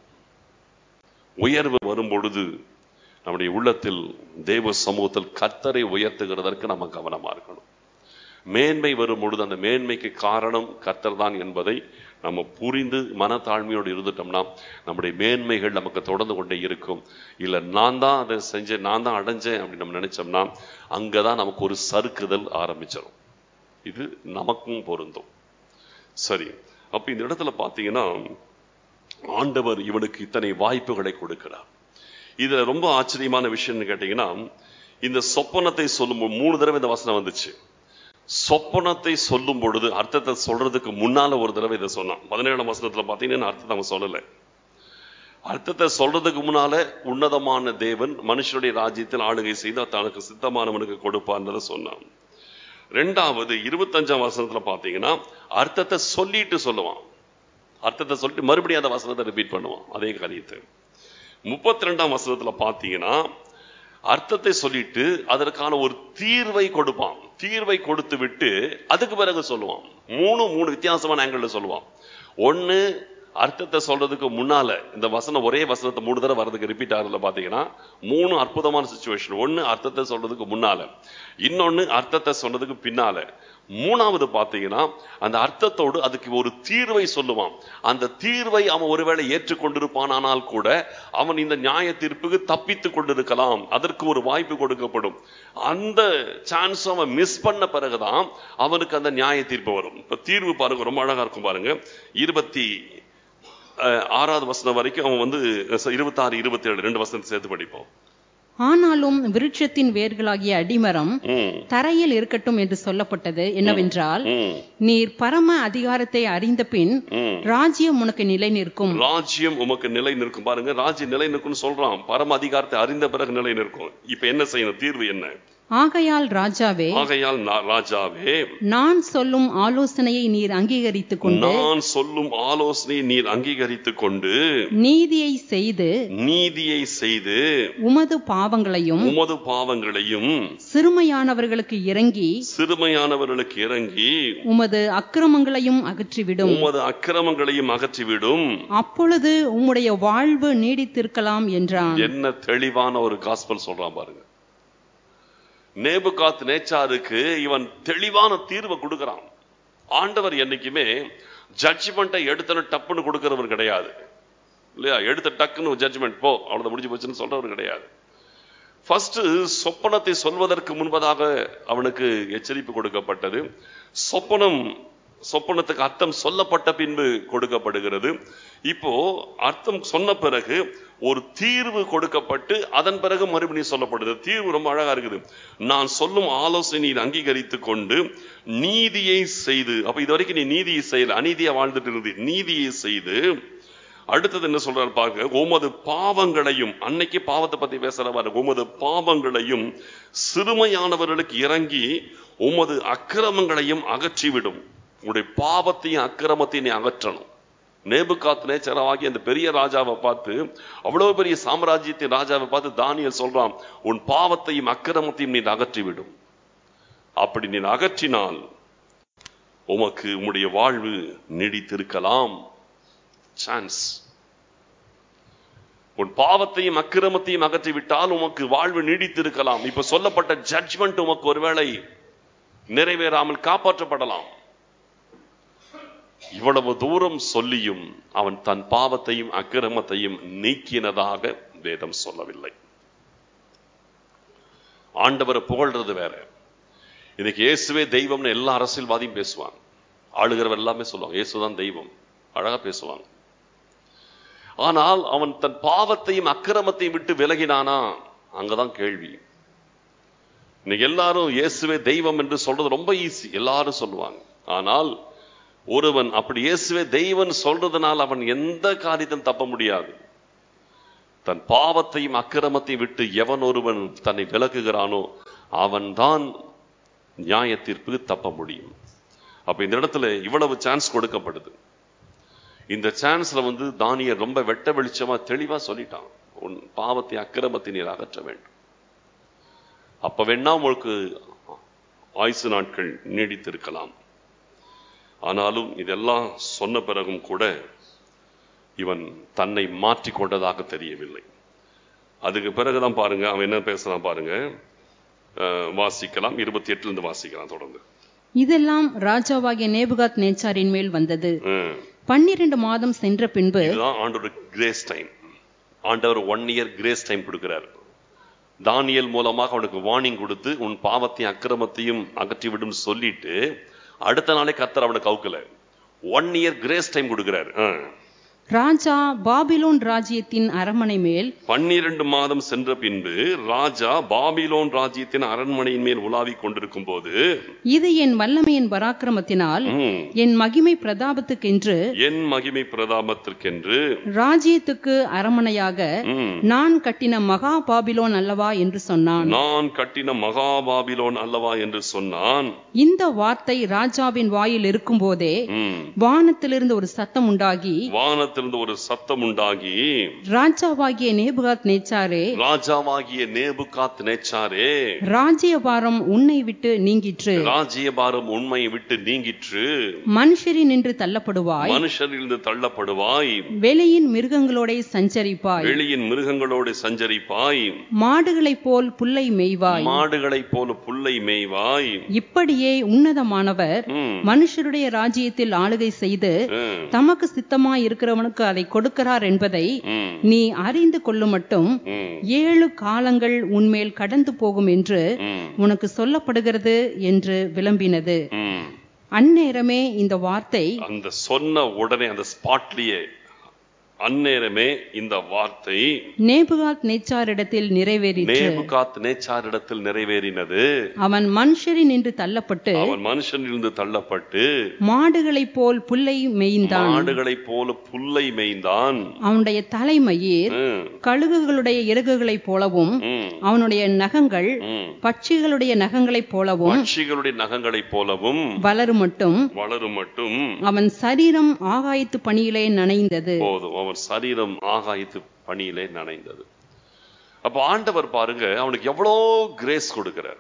உயர்வு வரும் பொழுது நம்முடைய உள்ளத்தில் தேவ சமூகத்தில் கர்த்தரை உயர்த்துகிறதற்கு நம்ம கவனமா இருக்கணும். மேன்மை வரும் பொழுது அந்த மேன்மைக்கு காரணம் கர்த்தர் தான் என்பதை நம்ம புரிந்து மனத்தாழ்மையோடு இருந்துட்டோம்னா நம்முடைய மேன்மைகள் நமக்கு தொடர்ந்து கொண்டே இருக்கும். இல்லை நான் தான் அதை செஞ்சேன், நான் தான் அடைஞ்சேன் அப்படின்னு நம்ம நினைச்சோம்னா அங்கதான் நமக்கு ஒரு சறுக்குதல் ஆரம்பிச்சிடும். இது நமக்கும் பொருந்தும். சரி, அப்ப இந்த இடத்துல பாத்தீங்கன்னா ஆண்டவர் இவனுக்கு இத்தனை வாய்ப்புகளை கொடுக்கிறார். இதுல ரொம்ப ஆச்சரியமான விஷயம்னு கேட்டீங்கன்னா இந்த சொப்பனத்தை சொல்லும் மூணு தடவை இந்த வசனம் வந்துச்சு. சொப்பனத்தை சொல்லும் பொழுது அர்த்தத்தை சொல்றதுக்கு முன்னால ஒரு தடவை இதை சொன்னான். பதினேழாம் வசனத்துல பாத்தீங்கன்னா அர்த்தத்தை அவன் சொல்லல. அர்த்தத்தை சொல்றதுக்கு முன்னால உன்னதமான தேவன் மனுஷனுடைய ராஜ்யத்தில் ஆளுகை செய்து தனக்கு சித்தமானவனுக்கு கொடுப்பார்ன்றதை சொன்னான். ரெண்டாவது இருபத்தஞ்சாம் வசனத்துல பாத்தீங்கன்னா அர்த்தத்தை சொல்லிட்டு சொல்லுவான். அர்த்தத்தை சொல்லிட்டு மறுபடியும் அந்த வசனத்தை ரிப்பீட் பண்ணுவான் அதே காரியத்தை. முப்பத்தி ரெண்டாம் வசனத்துல பாத்தீங்கன்னா அர்த்தத்தை சொல்லிட்டு அதற்கான ஒரு தீர்வை கொடுப்பான். தீர்வை கொடுத்து விட்டு அதுக்கு பிறகு சொல்லுவான். மூணு மூணு வித்தியாசமான ஆங்கிள் சொல்லுவான். ஒன்னு அர்த்தத்தை சொல்றதுக்கு முன்னால, இந்த வசனம் ஒரே வசனத்தை மூணு தடவை வர்றதுக்கு ரிப்பீட் ஆகுதுல பாத்தீங்கன்னா மூணு அற்புதமான சிச்சுவேஷன். ஒன்னு அர்த்தத்தை சொல்றதுக்கு முன்னால, இன்னொன்னு அர்த்தத்தை சொல்றதுக்கு பின்னால. மூணாவது பாத்தீங்கன்னா அந்த அர்த்தத்தோடு அதுக்கு ஒரு தீர்வை சொல்லுவான். அந்த தீர்வை அவன் ஒருவேளை ஏற்றுக்கொண்டிருப்பான், ஆனால் கூட அவன் இந்த நியாய தீர்ப்புக்கு தப்பித்து கொண்டிருக்கலாம். அதற்கு ஒரு வாய்ப்பு கொடுக்கப்படும். அந்த சான்ஸ் அவன் மிஸ் பண்ண பிறகுதான் அவனுக்கு அந்த நியாய தீர்ப்பு வரும். இப்ப தீர்வு பாருங்க, ரொம்ப அழகா இருக்கும் பாருங்க. இருபத்தி ஆறாவது வசனம் வரைக்கும் அவன் வந்து இருபத்தி ஆறு இருபத்தி ஏழு ரெண்டு வசனத்தை சேர்த்து படிப்போம். ஆனாலும் விருட்சத்தின் வேர்களாகிய அடிமரம் தரையில் இருக்கட்டும் என்று சொல்லப்பட்டது என்னவென்றால், நீர் பரம அதிகாரத்தை அறிந்த பின் ராஜ்யம் உனக்கு நிலை நிற்கும். ராஜ்யம் உமக்கு நிலை நிற்கும். பாருங்க, ராஜ்யம் நிலை நிற்கும் சொல்றான். பரம அதிகாரத்தை அறிந்த பிறகு நிலை நிற்கும். இப்ப என்ன செய்யணும்? தீர்வு என்ன? ஆகையால் ராஜாவே ஆகையால் ராஜாவே நான் சொல்லும் ஆலோசனையை நீர் அங்கீகரித்துக் கொண்டு நான் சொல்லும் ஆலோசனையை நீர் அங்கீகரித்துக் கொண்டு நீதியை செய்து நீதியை செய்து உமது பாவங்களையும் உமது பாவங்களையும் சிறுமையானவர்களுக்கு இறங்கி சிறுமையானவர்களுக்கு இறங்கி உமது அக்கிரமங்களையும் அகற்றிவிடும் உமது அக்கிரமங்களையும் அகற்றிவிடும் அப்பொழுது உம்முடைய வாழ்வு நீடித்திருக்கலாம் என்றான். என்ன தெளிவான ஒரு காஸ்பல் சொல்றான் பாருங்க. நேபுகாத் நேச்சாருக்கு இவன் தெளிவான தீர்வை கொடுக்கிறான். ஆண்டவர் என்னைக்குமே ஜட்ஜ்மெண்ட்டை எடுத்தன டப்புன்னு கொடுக்கிறவர் கிடையாது இல்லையா? எடுத்த டக்குன்னு ஜட்ஜ்மெண்ட் போ அவ்வளவு முடிஞ்சு போச்சுன்னு சொல்றவர் கிடையாது. ஃபர்ஸ்ட் சொப்பனத்தை சொல்வதற்கு முன்பதாக அவனுக்கு எச்சரிப்பு கொடுக்கப்பட்டது. சொப்பனம் சொப்பனத்துக்கு அர்த்தம் சொல்லப்பட்ட பின்பு கொடுக்கப்படுகிறது. இப்போ அர்த்தம் சொன்ன பிறகு ஒரு தீர்வு கொடுக்கப்பட்டு அதன் பிறகு மறுபடியும் சொல்லப்படுது. தீர்வு ரொம்ப அழகா இருக்குது. நான் சொல்லும் ஆலோசனை அங்கீகரித்துக் கொண்டு நீதியை செய்து, அப்ப இது வரைக்கும் நீ நீதியை செய்யல, அநீதியா வாழ்ந்துட்டு இருந்து நீதியை செய்து, அடுத்தது என்ன சொல்றாரு பாருங்க, உமது பாவங்களையும், அன்னைக்கு பாவத்தை பத்தி பேசுற பாருங்க, உமது பாவங்களையும் சிறுமையானவர்களுக்கு இறங்கி உமது அக்கிரமங்களையும் அகற்றிவிடும். உங்களுடைய பாவத்தையும் அக்கிரமத்தையும் நீ அகற்றணும். நேபுகாத் நேச்சராகி அந்த பெரிய ராஜாவை பார்த்து, அவ்வளவு பெரிய சாம்ராஜ்யத்தின் ராஜாவை பார்த்து தானியேல் சொல்றான், உன் பாவத்தையும் அக்கிரமத்தையும் நீ அகற்றிவிடும். அப்படி நீ அகற்றினால் உமக்கு உம்முடைய வாழ்வு நீடித்திருக்கலாம். சான்ஸ். உன் பாவத்தையும் அக்கிரமத்தையும் அகற்றிவிட்டால் உமக்கு வாழ்வு நீடித்திருக்கலாம். இப்ப சொல்லப்பட்ட ஜட்ஜ்மெண்ட் உமக்கு ஒருவேளை நிறைவேறாமல் காப்பாற்றப்படலாம். இவ்வளவு தூரம் சொல்லியும் அவன் தன் பாவத்தையும் அக்கிரமத்தையும் நீக்கினதாக வேதம் சொல்லவில்லை. ஆண்டவரை புகழ்றது வேற. இன்னைக்கு இயேசுவே தெய்வம்னு எல்லா அரசியல்வாதியும் பேசுவாங்க, ஆளுகிறவர் எல்லாமே சொல்லுவாங்க இயேசுதான் தெய்வம், அழகா பேசுவாங்க. ஆனால் அவன் தன் பாவத்தையும் அக்கிரமத்தையும் விட்டு விலகினானா? அங்கதான் கேள்வி. இன்னைக்கு எல்லாரும் இயேசுவே தெய்வம் என்று சொல்றது ரொம்ப ஈஸி, எல்லாரும் சொல்லுவாங்க. ஆனால் ஒருவன் அப்படி இயேசுவே தெய்வம் சொல்றதுனால் அவன் எந்த காரியத்தையும் தப்ப முடியாது. தன் பாவத்தையும் அக்கிரமத்தையும் விட்டு எவன் ஒருவன் தன்னை விலகுகிறானோ அவன் தான் நியாய தீர்ப்புக்கு தப்ப முடியும். அப்ப இந்த இடத்துல இவ்வளவு சான்ஸ் கொடுக்கப்படுது. இந்த சான்ஸ்ல வந்து தானியேல் ரொம்ப வெட்ட வெளிச்சமா தெளிவா சொல்லிட்டான், உன் பாவத்தை அக்கிரமத்தை நீர் அகற்ற வேண்டும். அப்ப வேணா உங்களுக்கு ஆயுசு நாட்கள் நீடித்திருக்கலாம். ஆனாலும் இதெல்லாம் சொன்ன பிறகும் கூட இவன் தன்னை மாற்றிக் கொண்டதாக தெரியவில்லை. அதுக்கு பிறகுதான் பாருங்க அவன் என்ன பேசுறான் பாருங்க. வாசிக்கலாம், இருபத்தி எட்டுல இருந்து வாசிக்கலாம் தொடர்ந்து. இதெல்லாம் ராஜாவாகிய நேபுகாத் நேச்சாரின் மேல் வந்தது. பன்னிரண்டு மாதம் சென்ற பின்பு, இதுதான் ஆண்டவர் கிரேஸ் டைம். ஆண்டவர் ஒன் இயர் கிரேஸ் டைம் கொடுக்கிறார். தானியேல் மூலமாக அவனுக்கு வார்னிங் கொடுத்து உன் பாவத்தையும் அக்கிரமத்தையும் அகற்றிவிடும் சொல்லிட்டு அடுத்த நாளே கர்த்தர் அவனுக்கு கவுக்கல, ஒன் இயர் கிரேஸ் டைம் கொடுக்கிறார். ராஜா பாபிலோன் ராஜ்யத்தின் அரண்மனை மேல் பன்னிரண்டு மாதம் சென்ற பின்பு ராஜா பாபிலோன் ராஜ்யத்தின் அரண்மனையின் மேல் உலாவிக் கொண்டிருக்கும் போது, இது என் வல்லமையின் பராக்கிரமத்தினால் என் மகிமை பிரதாபத்துக்கென்று என் மகிமை பிரதாபத்திற்கென்று ராஜ்யத்துக்கு அரண்மனையாக நான் கட்டின மகா பாபிலோன் அல்லவா என்று சொன்னான். நான் கட்டின மகா பாபிலோன் அல்லவா என்று சொன்னான். இந்த வார்த்தை ராஜாவின் வாயில் இருக்கும் போதே வானத்திலிருந்து ஒரு சத்தம் உண்டாகி, வானத்தில் வானத்திலிருந்து ஒரு சத்தம் உண்டாகி, ராஜாவாகிய நேபுகாத் நேச்சாரே, ராஜாவாகிய நேபுகாத் நேச்சாரே, ராஜ்யபாரம் உன்னை விட்டு நீங்கிற்று, ராஜ்யபாரம் உண்மை விட்டு நீங்கிற்று, மனுஷரினின்று தள்ளப்படுவாய், மனுஷரிலிருந்து தள்ளப்படுவாய், வெளியின் மிருகங்களோட சஞ்சரிப்பாய், வெளியின் மிருகங்களோடு சஞ்சரிப்பாய், மாடுகளைப் போல் புல்லை மேய்வாய், மாடுகளைப் போல புல்லை மேய்வாய். இப்படியே உன்னதமானவர் ம், மனுஷருடைய ராஜ்யத்தில் ஆளுகை செய்து ம், தமக்கு சித்தமாய் இருக்கிறவனுக்கு அதை கொடுக்கிறார் என்பதை ம், நீ அறிந்து கொள்ளும் மட்டும் ம், ஏழு காலங்கள் உன்மேல் கடந்து போகும் என்று ம், உனக்கு சொல்லப்படுகிறது என்று விளம்பினது. ம். அந்நேரமே இந்த வார்த்தை அந்த சொன்ன உடனே அந்த ஸ்பாட்லயே அந்நேரமே இந்த வார்த்தை நேபுகாத் நேச்சாரிடத்தில் நிறைவேறிற்று. நேபுகாத் நேச்சாரிடத்தில் நிறைவேறினது. அவன் மனுஷரினின்று தள்ளப்பட்டு அவன் மனுஷனிலிருந்து தள்ளப்பட்டு மாடுகளைப் போல் புல்லை மேய்ந்தான். மாடுகளைப் போல புல்லை மேய்ந்தான். அவனுடைய தலைமயிர் ம், கழுகுகளுடைய இறகுகளைப் போலவும் ம், அவனுடைய நகங்கள் ம். பட்சிகளுடைய நகங்களைப் போலவும் பட்சிகளுடைய நகங்களைப் போலவும் வளரும் மட்டும் வளரும் மட்டும் அவன் சரீரம் ஆகாயத்து பனியிலே நனைந்தது. போதும். அவன் சரீரம் ஆகாயத்து பனியிலே நனைந்தது. அப்ப ஆண்டவர் பாருங்க, அவனுக்கு எவ்வளோ கிரேஸ் கொடுக்கிறார்.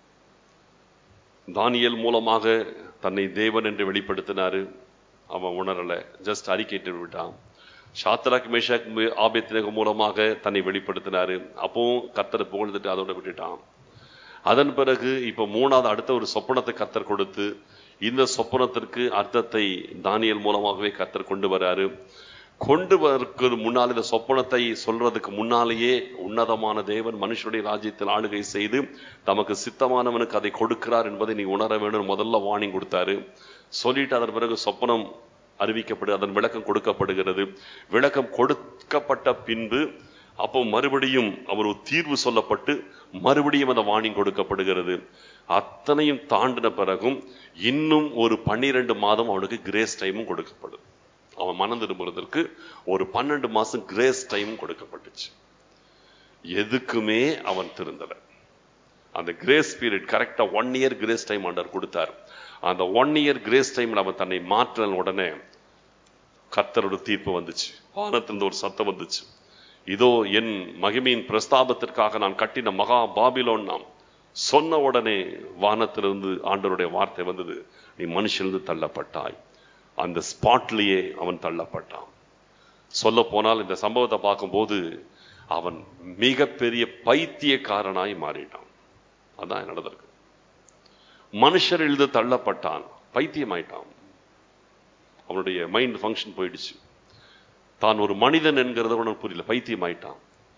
தானியேல் மூலமாக தன்னை தேவன் என்று வெளிப்படுத்தினாரு. அவன் உணரல, ஜஸ்ட் அறிக்கையிட்டு விட்டான். சாத்ராக் மேஷாக் ஆபேத்நேகோ மூலமாக தன்னை வெளிப்படுத்தினாரு. அப்பவும் கர்த்தரை புகழ்ந்துட்டு அதோட விட்டுட்டான். அதன் பிறகு இப்ப மூணாவது அடுத்த ஒரு சொப்பனத்தை கர்த்தர் கொடுத்து, இந்த சொப்பனத்திற்கு அர்த்தத்தை தானியேல் மூலமாகவே கர்த்தர் கொண்டு வராரு. கொண்டு வரக்கு முன்னால், இந்த சொப்பனத்தை சொல்றதுக்கு முன்னாலேயே உன்னதமான தேவன் மனுஷனுடைய ராஜ்யத்தில் ஆளுகை செய்து தமக்கு சித்தமானவனுக்கு அதை கொடுக்கிறார் என்பதை நீ உணர வேண்டும் முதல்ல வார்னிங் கொடுத்தாரு. சொல்லிட்டு அதன் பிறகு சொப்பனம் அறிவிக்கப்படு, அதன் விளக்கம் கொடுக்கப்படுகிறது. விளக்கம் கொடுக்கப்பட்ட பின்பு அப்போ மறுபடியும் அவர் ஒரு தீர்வு சொல்லப்பட்டு மறுபடியும் அந்த வார்னிங் கொடுக்கப்படுகிறது. அத்தனையும் தாண்டின பிறகும் இன்னும் ஒரு பன்னிரண்டு மாதம் அவனுக்கு கிரேஸ் டைமும் கொடுக்கப்படும். அவன் மனம் திரும்புறதற்கு ஒரு பன்னெண்டு மாசம் கிரேஸ் டைம் கொடுக்கப்பட்டுச்சு. எதுக்குமே அவன் திருந்தல. அந்த கிரேஸ் பீரியட் கரெக்டா ஒன் இயர் கிரேஸ் டைம் ஆண்டவர் கொடுத்தார். அந்த ஒன் இயர் கிரேஸ் டைம்ல அவன் தன்னை மாற்றின உடனே கர்த்தரோட தீர்ப்பு வந்துச்சு. வானத்திலிருந்து ஒரு சத்தம் வந்துச்சு, இதோ என் மகிமையின் பிரஸ்தாபத்திற்காக நான் கட்டின மகா பாபிலோன் நாம். சொன்ன உடனே வானத்திலிருந்து ஆண்டவருடைய வார்த்தை வந்தது, நீ மனுஷனிலிருந்து தள்ளப்பட்டாய். அந்த ஸ்பாட்லயே அவன் தள்ளப்பட்டான். சொல்ல போனால் இந்த சம்பவத்தை பார்க்கும்போது அவன் மிகப்பெரிய பைத்தியக்காரனாய் மாறிட்டான். அதான் நடந்திருக்கு. மனுஷரிலிருந்து தள்ளப்பட்டான், பைத்தியமாயிட்டான். அவனுடைய மைண்ட் ஃபங்க்ஷன் போயிடுச்சு. தான் ஒரு மனிதன் என்கிறத அவனுக்கு புரியல, பைத்தியமாயிட்டான்.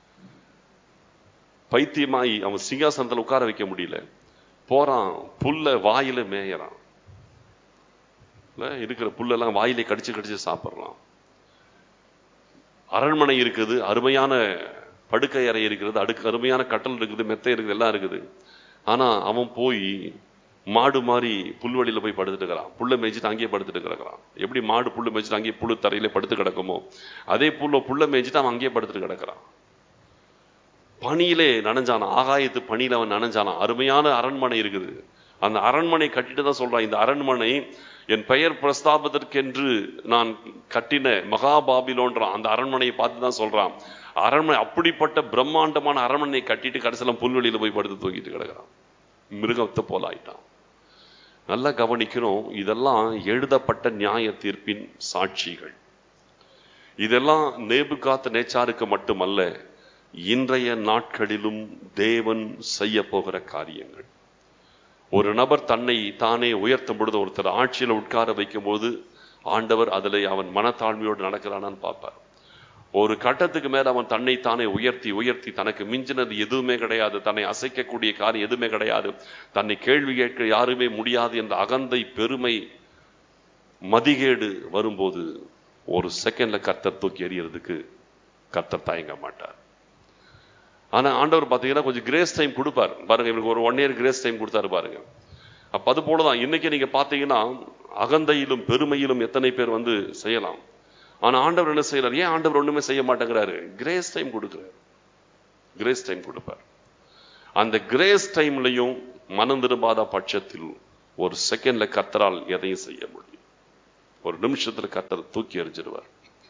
பைத்தியமாயி அவன் சிங்காசனத்தில் உட்கார வைக்க முடியல. போறான், புல்ல வாயில மேயறான். இருக்கிற புல்லெல்லாம் வாயிலே கடிச்சு கடிச்சு சாப்பிட்றான். அரண்மனை இருக்குது, அருமையான படுக்கை அறை இருக்கிறது, அடுக்கு அருமையான கட்டல் இருக்குது, மெத்தை இருக்குது, எல்லாம் இருக்குது. ஆனா அவன் போய் மாடு மாதிரி புல்வெளியில போய் படுத்துட்டு இருக்கிறான். புல்லை மேய்ச்சிட்டு அங்கேயே படுத்துட்டு கிடக்கிறான். எப்படி மாடு புல்லு மேய்ச்சிட்டு அங்கேயே புல்லு தரையில படுத்து கிடக்குமோ அதே புல்ல புல்லை மேய்ச்சிட்டு அவன் அங்கேயே படுத்துட்டு கிடக்கிறான். பனியிலே நனைஞ்சானா, ஆகாயத்து பனியில அவன் நனைஞ்சானா. அருமையான அரண்மனை இருக்குது, அந்த அரண்மனை கட்டிட்டு தான் சொல்றான், இந்த அரண்மனை என் பெயர் பிரஸ்தாபத்திற்கென்று நான் கட்டின மகாபாபிலோன்றான். அந்த அரண்மனையை பார்த்து தான் சொல்றான். அரண்மனை அப்படிப்பட்ட பிரம்மாண்டமான அரண்மனையை கட்டிட்டு கடைசியில புல்வெளியில போய் படுத்து தூக்கிட்டு கிடக்கிறான். மிருகத்தை போல ஆயிட்டான். நல்லா கவனிக்கணும், இதெல்லாம் எழுதப்பட்ட நியாய தீர்ப்பின் சாட்சிகள். இதெல்லாம் நேபுகாத் நேச்சாருக்கு மட்டுமல்ல, இன்றைய நாட்களிலும் தேவன் செய்ய போகிற காரியங்கள். ஒரு நபர் தன்னை தானே உயர்த்தும் பொழுது, ஒருத்தர் ஆட்சியில் உட்கார வைக்கும் போது ஆண்டவர் அதில் அவன் மனத்தாழ்மையோடு நடக்கிறானான்னு பார்ப்பார். ஒரு கட்டத்துக்கு மேல அவன் தன்னை தானே உயர்த்தி உயர்த்தி தனக்கு மிஞ்சினது எதுவுமே கிடையாது, தன்னை அசைக்கக்கூடிய காரியம் எதுவுமே கிடையாது, தன்னை கேள்வி கேட்க யாருமே முடியாது என்ற அகந்தை, பெருமை, மதிகேடு வரும்போது ஒரு செகண்ட்ல கர்த்தர் தூக்கி எறியறதுக்கு கர்த்தர் தயங்க மாட்டார். ஆனா ஆண்டவர் பாத்தீங்கன்னா கொஞ்சம் கிரேஸ் டைம் கொடுப்பார் பாருங்க. இவனுக்கு ஒரு ஒன் இயர் கிரேஸ் டைம் கொடுத்தாரு பாருங்க. அப்ப அது போலதான் இன்னைக்கு நீங்க பாத்தீங்கன்னா அகந்தையிலும் பெருமையிலும் எத்தனை பேர் வந்து செய்யலாம். ஆனா ஆண்டவர் என்ன செய்யறார்? ஏன் ஆண்டவர் ஒண்ணுமே செய்ய மாட்டேங்கிறாரு? கிரேஸ் டைம் கொடுக்கிறார். கிரேஸ் டைம் கொடுப்பார். அந்த கிரேஸ் டைம்லையும் மனம் திரும்பாத பட்சத்தில் ஒரு செகண்ட்ல கர்த்தரால் எதையும் செய்ய முடியும். ஒரு நிமிஷத்துல கர்த்தர் தூக்கி எறிஞ்சிருவார்.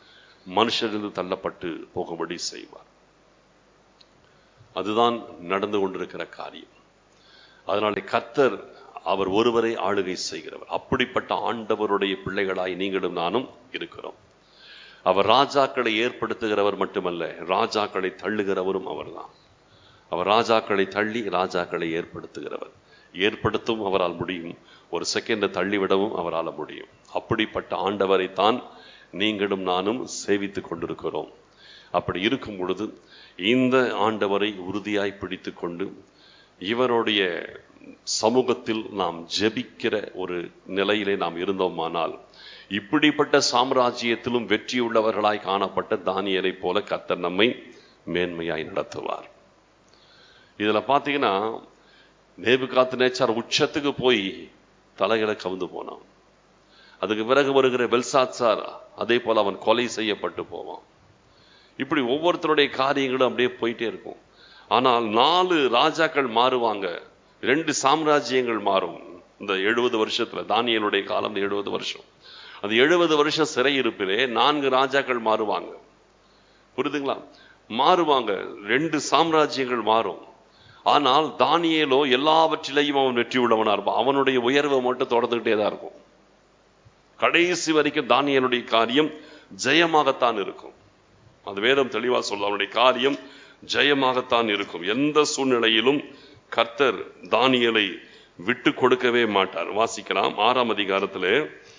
மனுஷரிலிருந்து தள்ளப்பட்டு போகும்படி செய்வார். அதுதான் நடந்து கொண்டிருக்கிற காரியம். அதனாலே கர்த்தர் அவர் ஒருவரை ஆளுகை செய்கிறவர். அப்படிப்பட்ட ஆண்டவருடைய பிள்ளைகளாய் நீங்களும் நானும் இருக்கிறோம். அவர் ராஜாக்களை ஏற்படுத்துகிறவர் மட்டுமல்ல, ராஜாக்களை தள்ளுகிறவரும் அவர்தான். அவர் ராஜாக்களை தள்ளி ராஜாக்களை ஏற்படுத்துகிறவர். ஏற்படுத்தவும் அவரால் முடியும், ஒரு செகண்ட் தள்ளிவிடவும் அவரால் முடியும். அப்படிப்பட்ட ஆண்டவரை தான் நீங்களும் நானும் சேவித்துக் கொண்டிருக்கிறோம். அப்படி இருக்கும் பொழுது இந்த ஆண்டவரை உறுதியாய் பிடித்து கொண்டு இவருடைய சமூகத்தில் நாம் ஜெபிக்கிற ஒரு நிலையிலே நாம் இருந்தோமானால் இப்படிப்பட்ட சாம்ராஜ்யத்திலும் வெற்றியுள்ளவர்களாய் காணப்பட்ட தானியேலை போல கர்த்தர் நம்மை மேன்மையாய் நடத்துவார். இதுல பாத்தீங்கன்னா, நேபுகாத்நேச்சார் உச்சத்துக்கு போய் தலைகளை கவுந்து போனான். அதுக்கு பிறகு வருகிற பெல்சாத்சார் அதே போல அவன் கொலை செய்யப்பட்டு போவான். இப்படி ஒவ்வொருத்தருடைய காரியங்களும் அப்படியே போயிட்டே இருக்கும். ஆனால் நாலு ராஜாக்கள் மாறுவாங்க, ரெண்டு சாம்ராஜ்யங்கள் மாறும். இந்த எழுபது வருஷத்துல தானியேலுடைய காலம் எழுபது வருஷம். அந்த எழுபது வருஷம் சிறையிருப்பிலே நான்கு ராஜாக்கள் மாறுவாங்க. புரியுதுங்களா? மாறுவாங்க, ரெண்டு சாம்ராஜ்யங்கள் மாறும். ஆனால் தானியேலோ எல்லாவற்றிலையும் அவன் வெற்றி உள்ளவனா இருப்பான். அவனுடைய உயர்வை மட்டும் தொடர்ந்துகிட்டே தான் இருக்கும். கடைசி வரைக்கும் தானியேலுடைய காரியம் ஜெயமாகத்தான் இருக்கும். அது வேதம் தெளிவா சொல்ல, அவனுடைய காரியம் ஜெயமாகத்தான் இருக்கும். எந்த சூழ்நிலையிலும் கர்த்தர் தானியேலை விட்டு கொடுக்கவே மாட்டார். வாசிக்கலாம் ஆறாம் அதிகாரத்திலே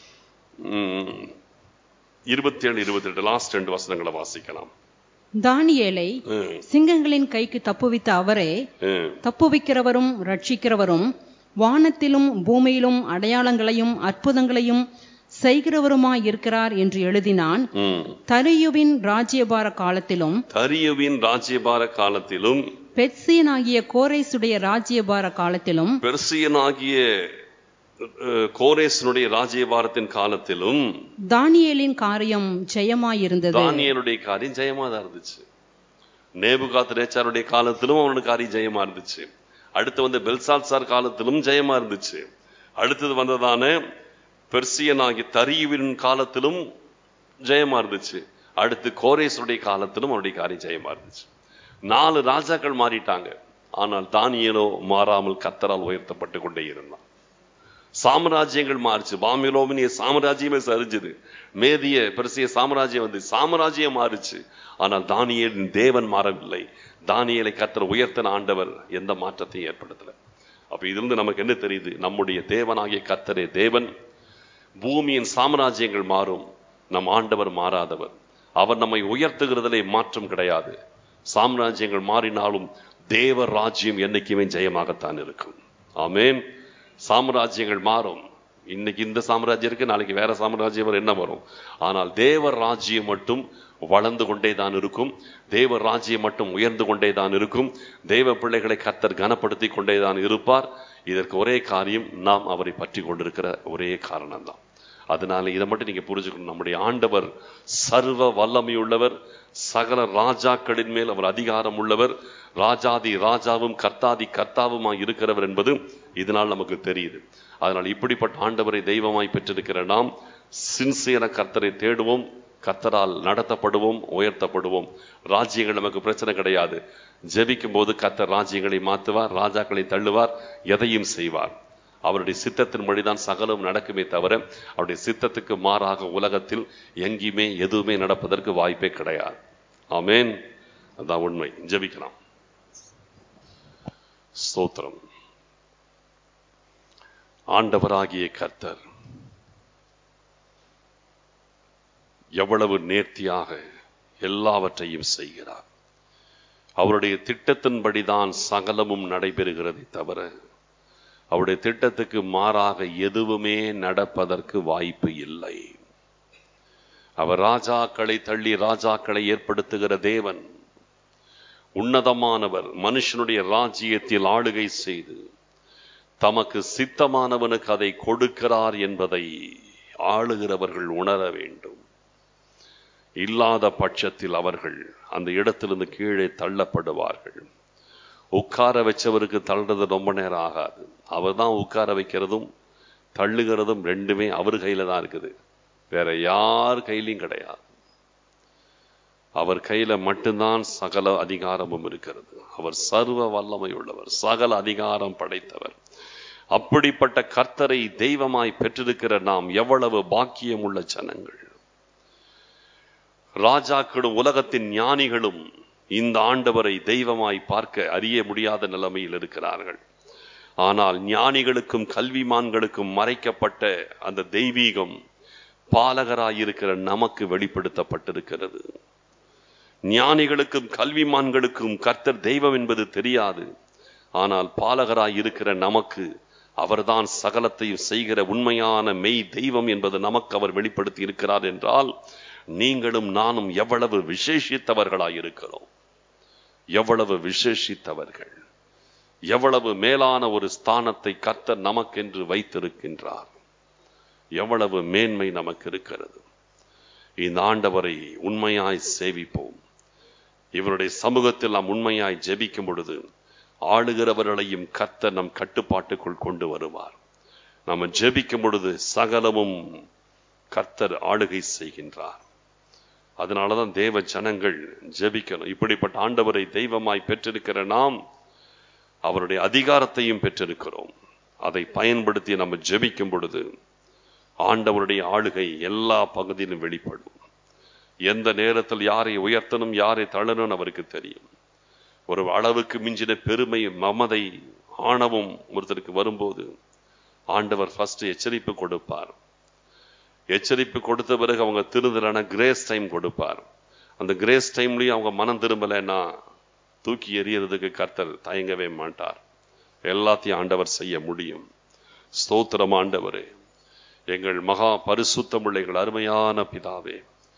இருபத்தி ஏழு இருபத்தி எட்டு லாஸ்ட் ரெண்டு வசனங்களை வாசிக்கலாம். தானியேலை சிங்கங்களின் கைக்கு தப்புவித்த அவரே தப்புவிக்கிறவரும் ரட்சிக்கிறவரும் வானத்திலும் பூமியிலும் அடையாளங்களையும் அற்புதங்களையும் செய்கிறவருமாய் இருக்கிறார் என்று எழுதினான். தரியுவின் ராஜ்யபார காலத்திலும் தரியுவின் ராஜ்யபார காலத்திலும் பெர்சியனாகிய கோரேசுடைய ராஜ்யபார காலத்திலும் பெர்சியனாகிய கோரேசனுடைய ராஜ்யபாரத்தின் காலத்திலும் தானியேலின் காரியம் ஜெயமாயிருந்தது. தானியேலுடைய காரியம் ஜெயமா தான் இருந்துச்சு. நேபுகாத்நேச்சாருடைய காலத்திலும் அவனுடைய காரியம் ஜெயமா இருந்துச்சு. அடுத்து வந்து பெல்சாத்சார் காலத்திலும் ஜெயமா இருந்துச்சு. அடுத்தது வந்ததான பெர்சியனாகிய தரியுவின் காலத்திலும் ஜெயமா இருந்துச்சு. அடுத்து கோரேசனுடைய காலத்திலும் அவனுடைய காரியம் ஜெயமா இருந்துச்சு. நாலு ராஜாக்கள் மாறிட்டாங்க. ஆனால் தானியேலோ மாறாமல் கர்த்தரால் உயர்த்தப்பட்டு கொண்டே இருந்தான். சாம்ராஜ்யங்கள் மாறிச்சு. பாபிலோனிய சாம்ராஜ்யமே சரிஞ்சது. மேதிய பெர்சிய சாம்ராஜ்யம் வந்து சாம்ராஜ்யம் மாறிச்சு. ஆனால் தானியேலின் தேவன் மாறவில்லை. தானியேலை கர்த்தர் உயர்த்தின ஆண்டவர் எந்த மாற்றத்தையும் ஏற்படுத்தல. அப்ப இதிலிருந்து நமக்கு என்ன தெரியுது? நம்முடைய தேவனாகிய கர்த்தரே தேவன். பூமியின் சாம்ராஜ்யங்கள் மாறும், நம் ஆண்டவர் மாறாதவர். அவர் நம்மை உயர்த்துகிறதிலே மாற்றம் கிடையாது. சாம்ராஜ்யங்கள் மாறினாலும் தேவ ராஜ்யம் என்னைக்குமே ஜெயமாகத்தான் இருக்கும். ஆமென். சாம்ராஜ்யங்கள் மாறும். இன்னைக்கு இந்த சாம்ராஜ்யம் இருக்கு, நாளைக்கு வேற சாம்ராஜ்யம் என்ன வரும். ஆனால் தேவ ராஜ்யம் மட்டும் வளர்ந்து கொண்டே தான் இருக்கும். தேவ ராஜ்யம் மட்டும் உயர்ந்து கொண்டே தான் இருக்கும். தேவ பிள்ளைகளை கர்த்தர் கனப்படுத்தி கொண்டே தான் இருப்பார். இதற்கு ஒரே காரியம், நாம் அவரை பற்றி கொண்டிருக்கிற ஒரே காரணம் தான். அதனால இதை மட்டும் நீங்க புரிஞ்சுக்கணும். நம்முடைய ஆண்டவர் சர்வ வல்லமையுள்ளவர். சகல ராஜாக்களின் மேல் அவர் அதிகாரம் உள்ளவர். ராஜாதி ராஜாவும் கர்த்தாதி கர்த்தாவுமாய் இருக்கிறவர் என்பது இதனால் நமக்கு தெரியுது. அதனால் இப்படிப்பட்ட ஆண்டவரை தெய்வமாய் பெற்றிருக்கிற நாம் சின்சியர கர்த்தரை தேடுவோம், கர்த்தரால் நடத்தப்படுவோம், உயர்த்தப்படுவோம். ராஜ்யங்கள் நமக்கு பிரச்சனை கிடையாது. ஜெபிக்கும் போது கர்த்தர் ராஜ்யங்களை மாற்றுவார், ராஜாக்களை தள்ளுவார், எதையும் செய்வார். அவருடைய சித்தத்தின் வழிதான் சகலம் நடக்குமே தவிர அவருடைய சித்தத்துக்கு மாறாக உலகத்தில் எங்கேயுமே எதுவுமே நடப்பதற்கு வாய்ப்பே கிடையாது. ஆமென். அதான் உண்மை. ஜெபிக்கலாம். ஸ்தோத்திரம். ஆண்டவராகிய கர்த்தர் எவ்வளவு நேர்த்தியாக எல்லாவற்றையும் செய்கிறார். அவருடைய திட்டத்தின்படிதான் சகலமும் நடைபெறுகிறதை தவிர அவருடைய திட்டத்துக்கு மாறாக எதுவுமே நடப்பதற்கு வாய்ப்பு இல்லை. அவர் ராஜாக்களை தள்ளி ராஜாக்களை ஏற்படுத்துகிற தேவன். உன்னதமானவர் மனுஷனுடைய ராஜ்யத்தில் ஆளுகை செய்து தமக்கு சித்தமானவனுக்கு அதை கொடுக்கிறார் என்பதை ஆளுகிறவர்கள் உணர வேண்டும். இல்லாத பட்சத்தில் அவர்கள் அந்த இடத்திலிருந்து கீழே தள்ளப்படுவார்கள். உட்கார வச்சவருக்கு தள்ளுறது ரொம்ப நேரம் ஆகாது. அவர் தான் உட்கார வைக்கிறதும் தள்ளுகிறதும் ரெண்டுமே அவர் கையில தான் இருக்குது, வேற யார் கையிலையும் கிடையாது. அவர் கையில மட்டும்தான் சகல அதிகாரமும் இருக்கிறது. அவர் சர்வ வல்லமை உள்ளவர், சகல அதிகாரம் படைத்தவர். அப்படிப்பட்ட கர்த்தரை தெய்வமாய் பெற்றிருக்கிற நாம் எவ்வளவு பாக்கியம் உள்ள ஜனங்கள். ராஜாக்களும் உலகத்தின் ஞானிகளும் இந்த ஆண்டவரை தெய்வமாய் பார்க்க அறிய முடியாத நிலைமையில் இருக்கிறார்கள். ஆனால் ஞானிகளுக்கும் கல்விமான்களுக்கும் மறைக்கப்பட்ட அந்த தெய்வீகம் பாலகராயிருக்கிற நமக்கு வெளிப்படுத்தப்பட்டிருக்கிறது. ஞானிகளுக்கும் கல்விமான்களுக்கும் கர்த்தர் தெய்வம் என்பது தெரியாது. ஆனால் பாலகராய் இருக்கிற நமக்கு அவர்தான் சகலத்தையும் செய்கிற உண்மையான மெய் தெய்வம் என்பது நமக்கு அவர் வெளிப்படுத்தி இருக்கிறார் என்றால், நீங்களும் நானும் எவ்வளவு விசேஷித்தவர்களாயிருக்கிறோம். எவ்வளவு விசேஷித்தவர்கள், எவ்வளவு மேலான ஒரு ஸ்தானத்தை கர்த்தர் நமக்கென்று வைத்திருக்கின்றார். எவ்வளவு மேன்மை நமக்கு இருக்கிறது. இந்த ஆண்டவரை உண்மையாய் சேவிப்போம். இவருடைய சமூகத்தில் நாம் உண்மையாய் ஜெபிக்கும் பொழுது ஆளுகிறவர்களையும் கர்த்தர் நம் கட்டுப்பாட்டுக்குள் கொண்டு வருவார். நாம் ஜெபிக்கும் பொழுது சகலமும் கர்த்தர் ஆளுகை செய்கின்றார். அதனாலதான் தேவ ஜனங்கள் ஜெபிக்கணும். இப்படிப்பட்ட ஆண்டவரை தெய்வமாய் பெற்றிருக்கிற நாம் அவருடைய அதிகாரத்தையும் பெற்றிருக்கிறோம். அதை பயன்படுத்தி நம்ம ஜெபிக்கும் பொழுது ஆண்டவருடைய ஆளுகை எல்லா பகுதியிலும் வெளிப்படும். எந்த நேரத்தில் யாரை உயர்த்தணும் யாரை தள்ளணும் அவருக்கு தெரியும். ஒரு அளவுக்கு மிஞ்சின பெருமை, மமதை, ஆணவம் ஒருத்தருக்கு வரும்போது ஆண்டவர் ஃபர்ஸ்ட் எச்சரிப்பு கொடுப்பார். எச்சரிப்பு கொடுத்த பிறகு அவங்க திருந்தலன்னா கிரேஸ் டைம் கொடுப்பார். அந்த கிரேஸ் டைம்லயும் அவங்க மனம் திரும்பலைன்னா தூக்கி எறியறதுக்கு கர்த்தர் தயங்கவே மாட்டார். எல்லாத்தையும் ஆண்டவர் செய்ய முடியும். ஸ்தோத்திரம் ஆண்டவரே. எங்கள் மகா பரிசுத்தமுள்ள எங்கள் அருமையான பிதாவே,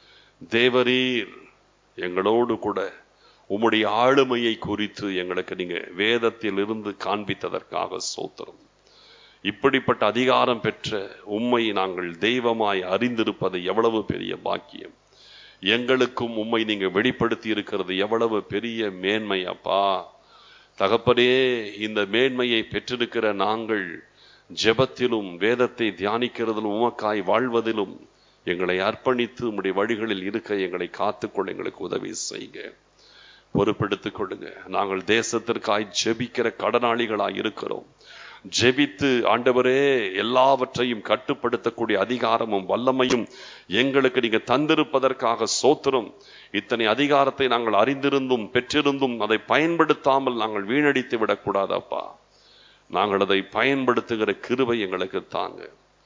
தேவரீர் எங்களோடு கூட உம்முடைய ஆளுமையை குறித்து எங்களுக்கு நீங்க வேதத்தில் இருந்து காண்பித்ததற்காக ஸ்தோத்திரம். இப்படிப்பட்ட அதிகாரம் பெற்ற உம்மை நாங்கள் தெய்வமாய் அறிந்திருப்பது எவ்வளவு பெரிய பாக்கியம். எங்களுக்கும் உம்மை நீங்க வெளிப்படுத்தி இருக்கிறது எவ்வளவு பெரிய மேன்மை அப்பா. தகப்பனே, இந்த மேன்மையை பெற்றிருக்கிற நாங்கள் ஜெபத்திலும் வேதத்தை தியானிக்கிறதிலும் உமக்காய் வாழ்வதிலும் எங்களை அர்ப்பணித்து உம்முடைய வழிகளில் இருக்க எங்களை காத்துக்கொள்ள எங்களுக்கு உதவி செய்க. பொறுப்பெடுத்துக் கொள்ளுங்க. நாங்கள் தேசத்திற்காய் ஜெபிக்கிற கடனாளிகளாய் இருக்கிறோம். ஜெபித்து ஆண்டவரே எல்லாவற்றையும் கட்டுப்படுத்தக்கூடிய அதிகாரமும் வல்லமையும் எங்களுக்கு நீங்க தந்திருப்பதற்காக சோத்திரம். இத்தனை அதிகாரத்தை நாங்கள் அறிந்திருந்தும் பெற்றிருந்தும் அதை பயன்படுத்தாமல் நாங்கள் வீணடித்து விடக்கூடாதப்பா. நாங்கள் அதை பயன்படுத்துகிற கிருபை எங்களுக்கு தாங்க.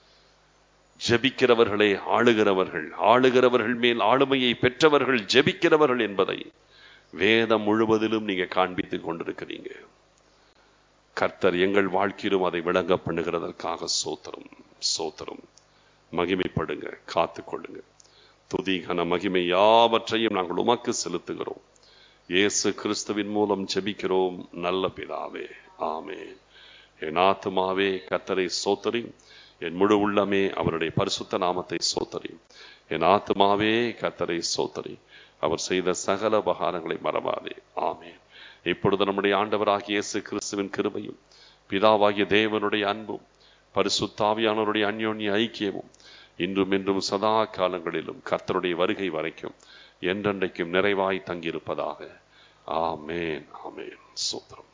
ஜெபிக்கிறவர்களே ஆளுகிறவர்கள், ஆளுகிறவர்கள் மேல் ஆளுமையை பெற்றவர்கள் ஜெபிக்கிறவர்கள் என்பதை வேதம் முழுவதிலும் நீங்க காண்பித்துக் கொண்டிருக்கிறீங்க. கர்த்தர் எங்கள் வாழ்க்கையிலும் அதை விளங்க பண்ணுகிறதற்காக சோத்திரம் சோத்திரம். மகிமைப்படுங்க, காத்துக்கொள்ளுங்க. துதி கன மகிமை யாவற்றையும் நாங்கள் உமக்கு செலுத்துகிறோம். இயேசு கிறிஸ்துவின் மூலம் ஜெபிக்கிறோம் நல்ல பிதாவே, ஆமென். என் ஆத்துமாவே கர்த்தரை சோத்தரி, என் முழு உள்ளமே அவருடைய பரிசுத்த நாமத்தை சோத்தரி. என் ஆத்துமாவே கர்த்தரை சோத்தரி, அவர் செய்த சகல உபகாரங்களை மறவாதே. ஆமென். இப்பொழுது நம்முடைய ஆண்டவராகிய இயேசு கிறிஸ்துவின் கிருபையும் பிதாவாகிய தேவனுடைய அன்பும் பரிசுத்தாவியானவருடைய அந்யோன்ய ஐக்கியமும் இன்றும் இன்றும் சதா காலங்களிலும் கர்த்தருடைய வருகை வரைக்கும் என்றென்றைக்கும் நிறைவாய் தங்கியிருப்பதாக. ஆமென், ஆமென். சோத்திரம்.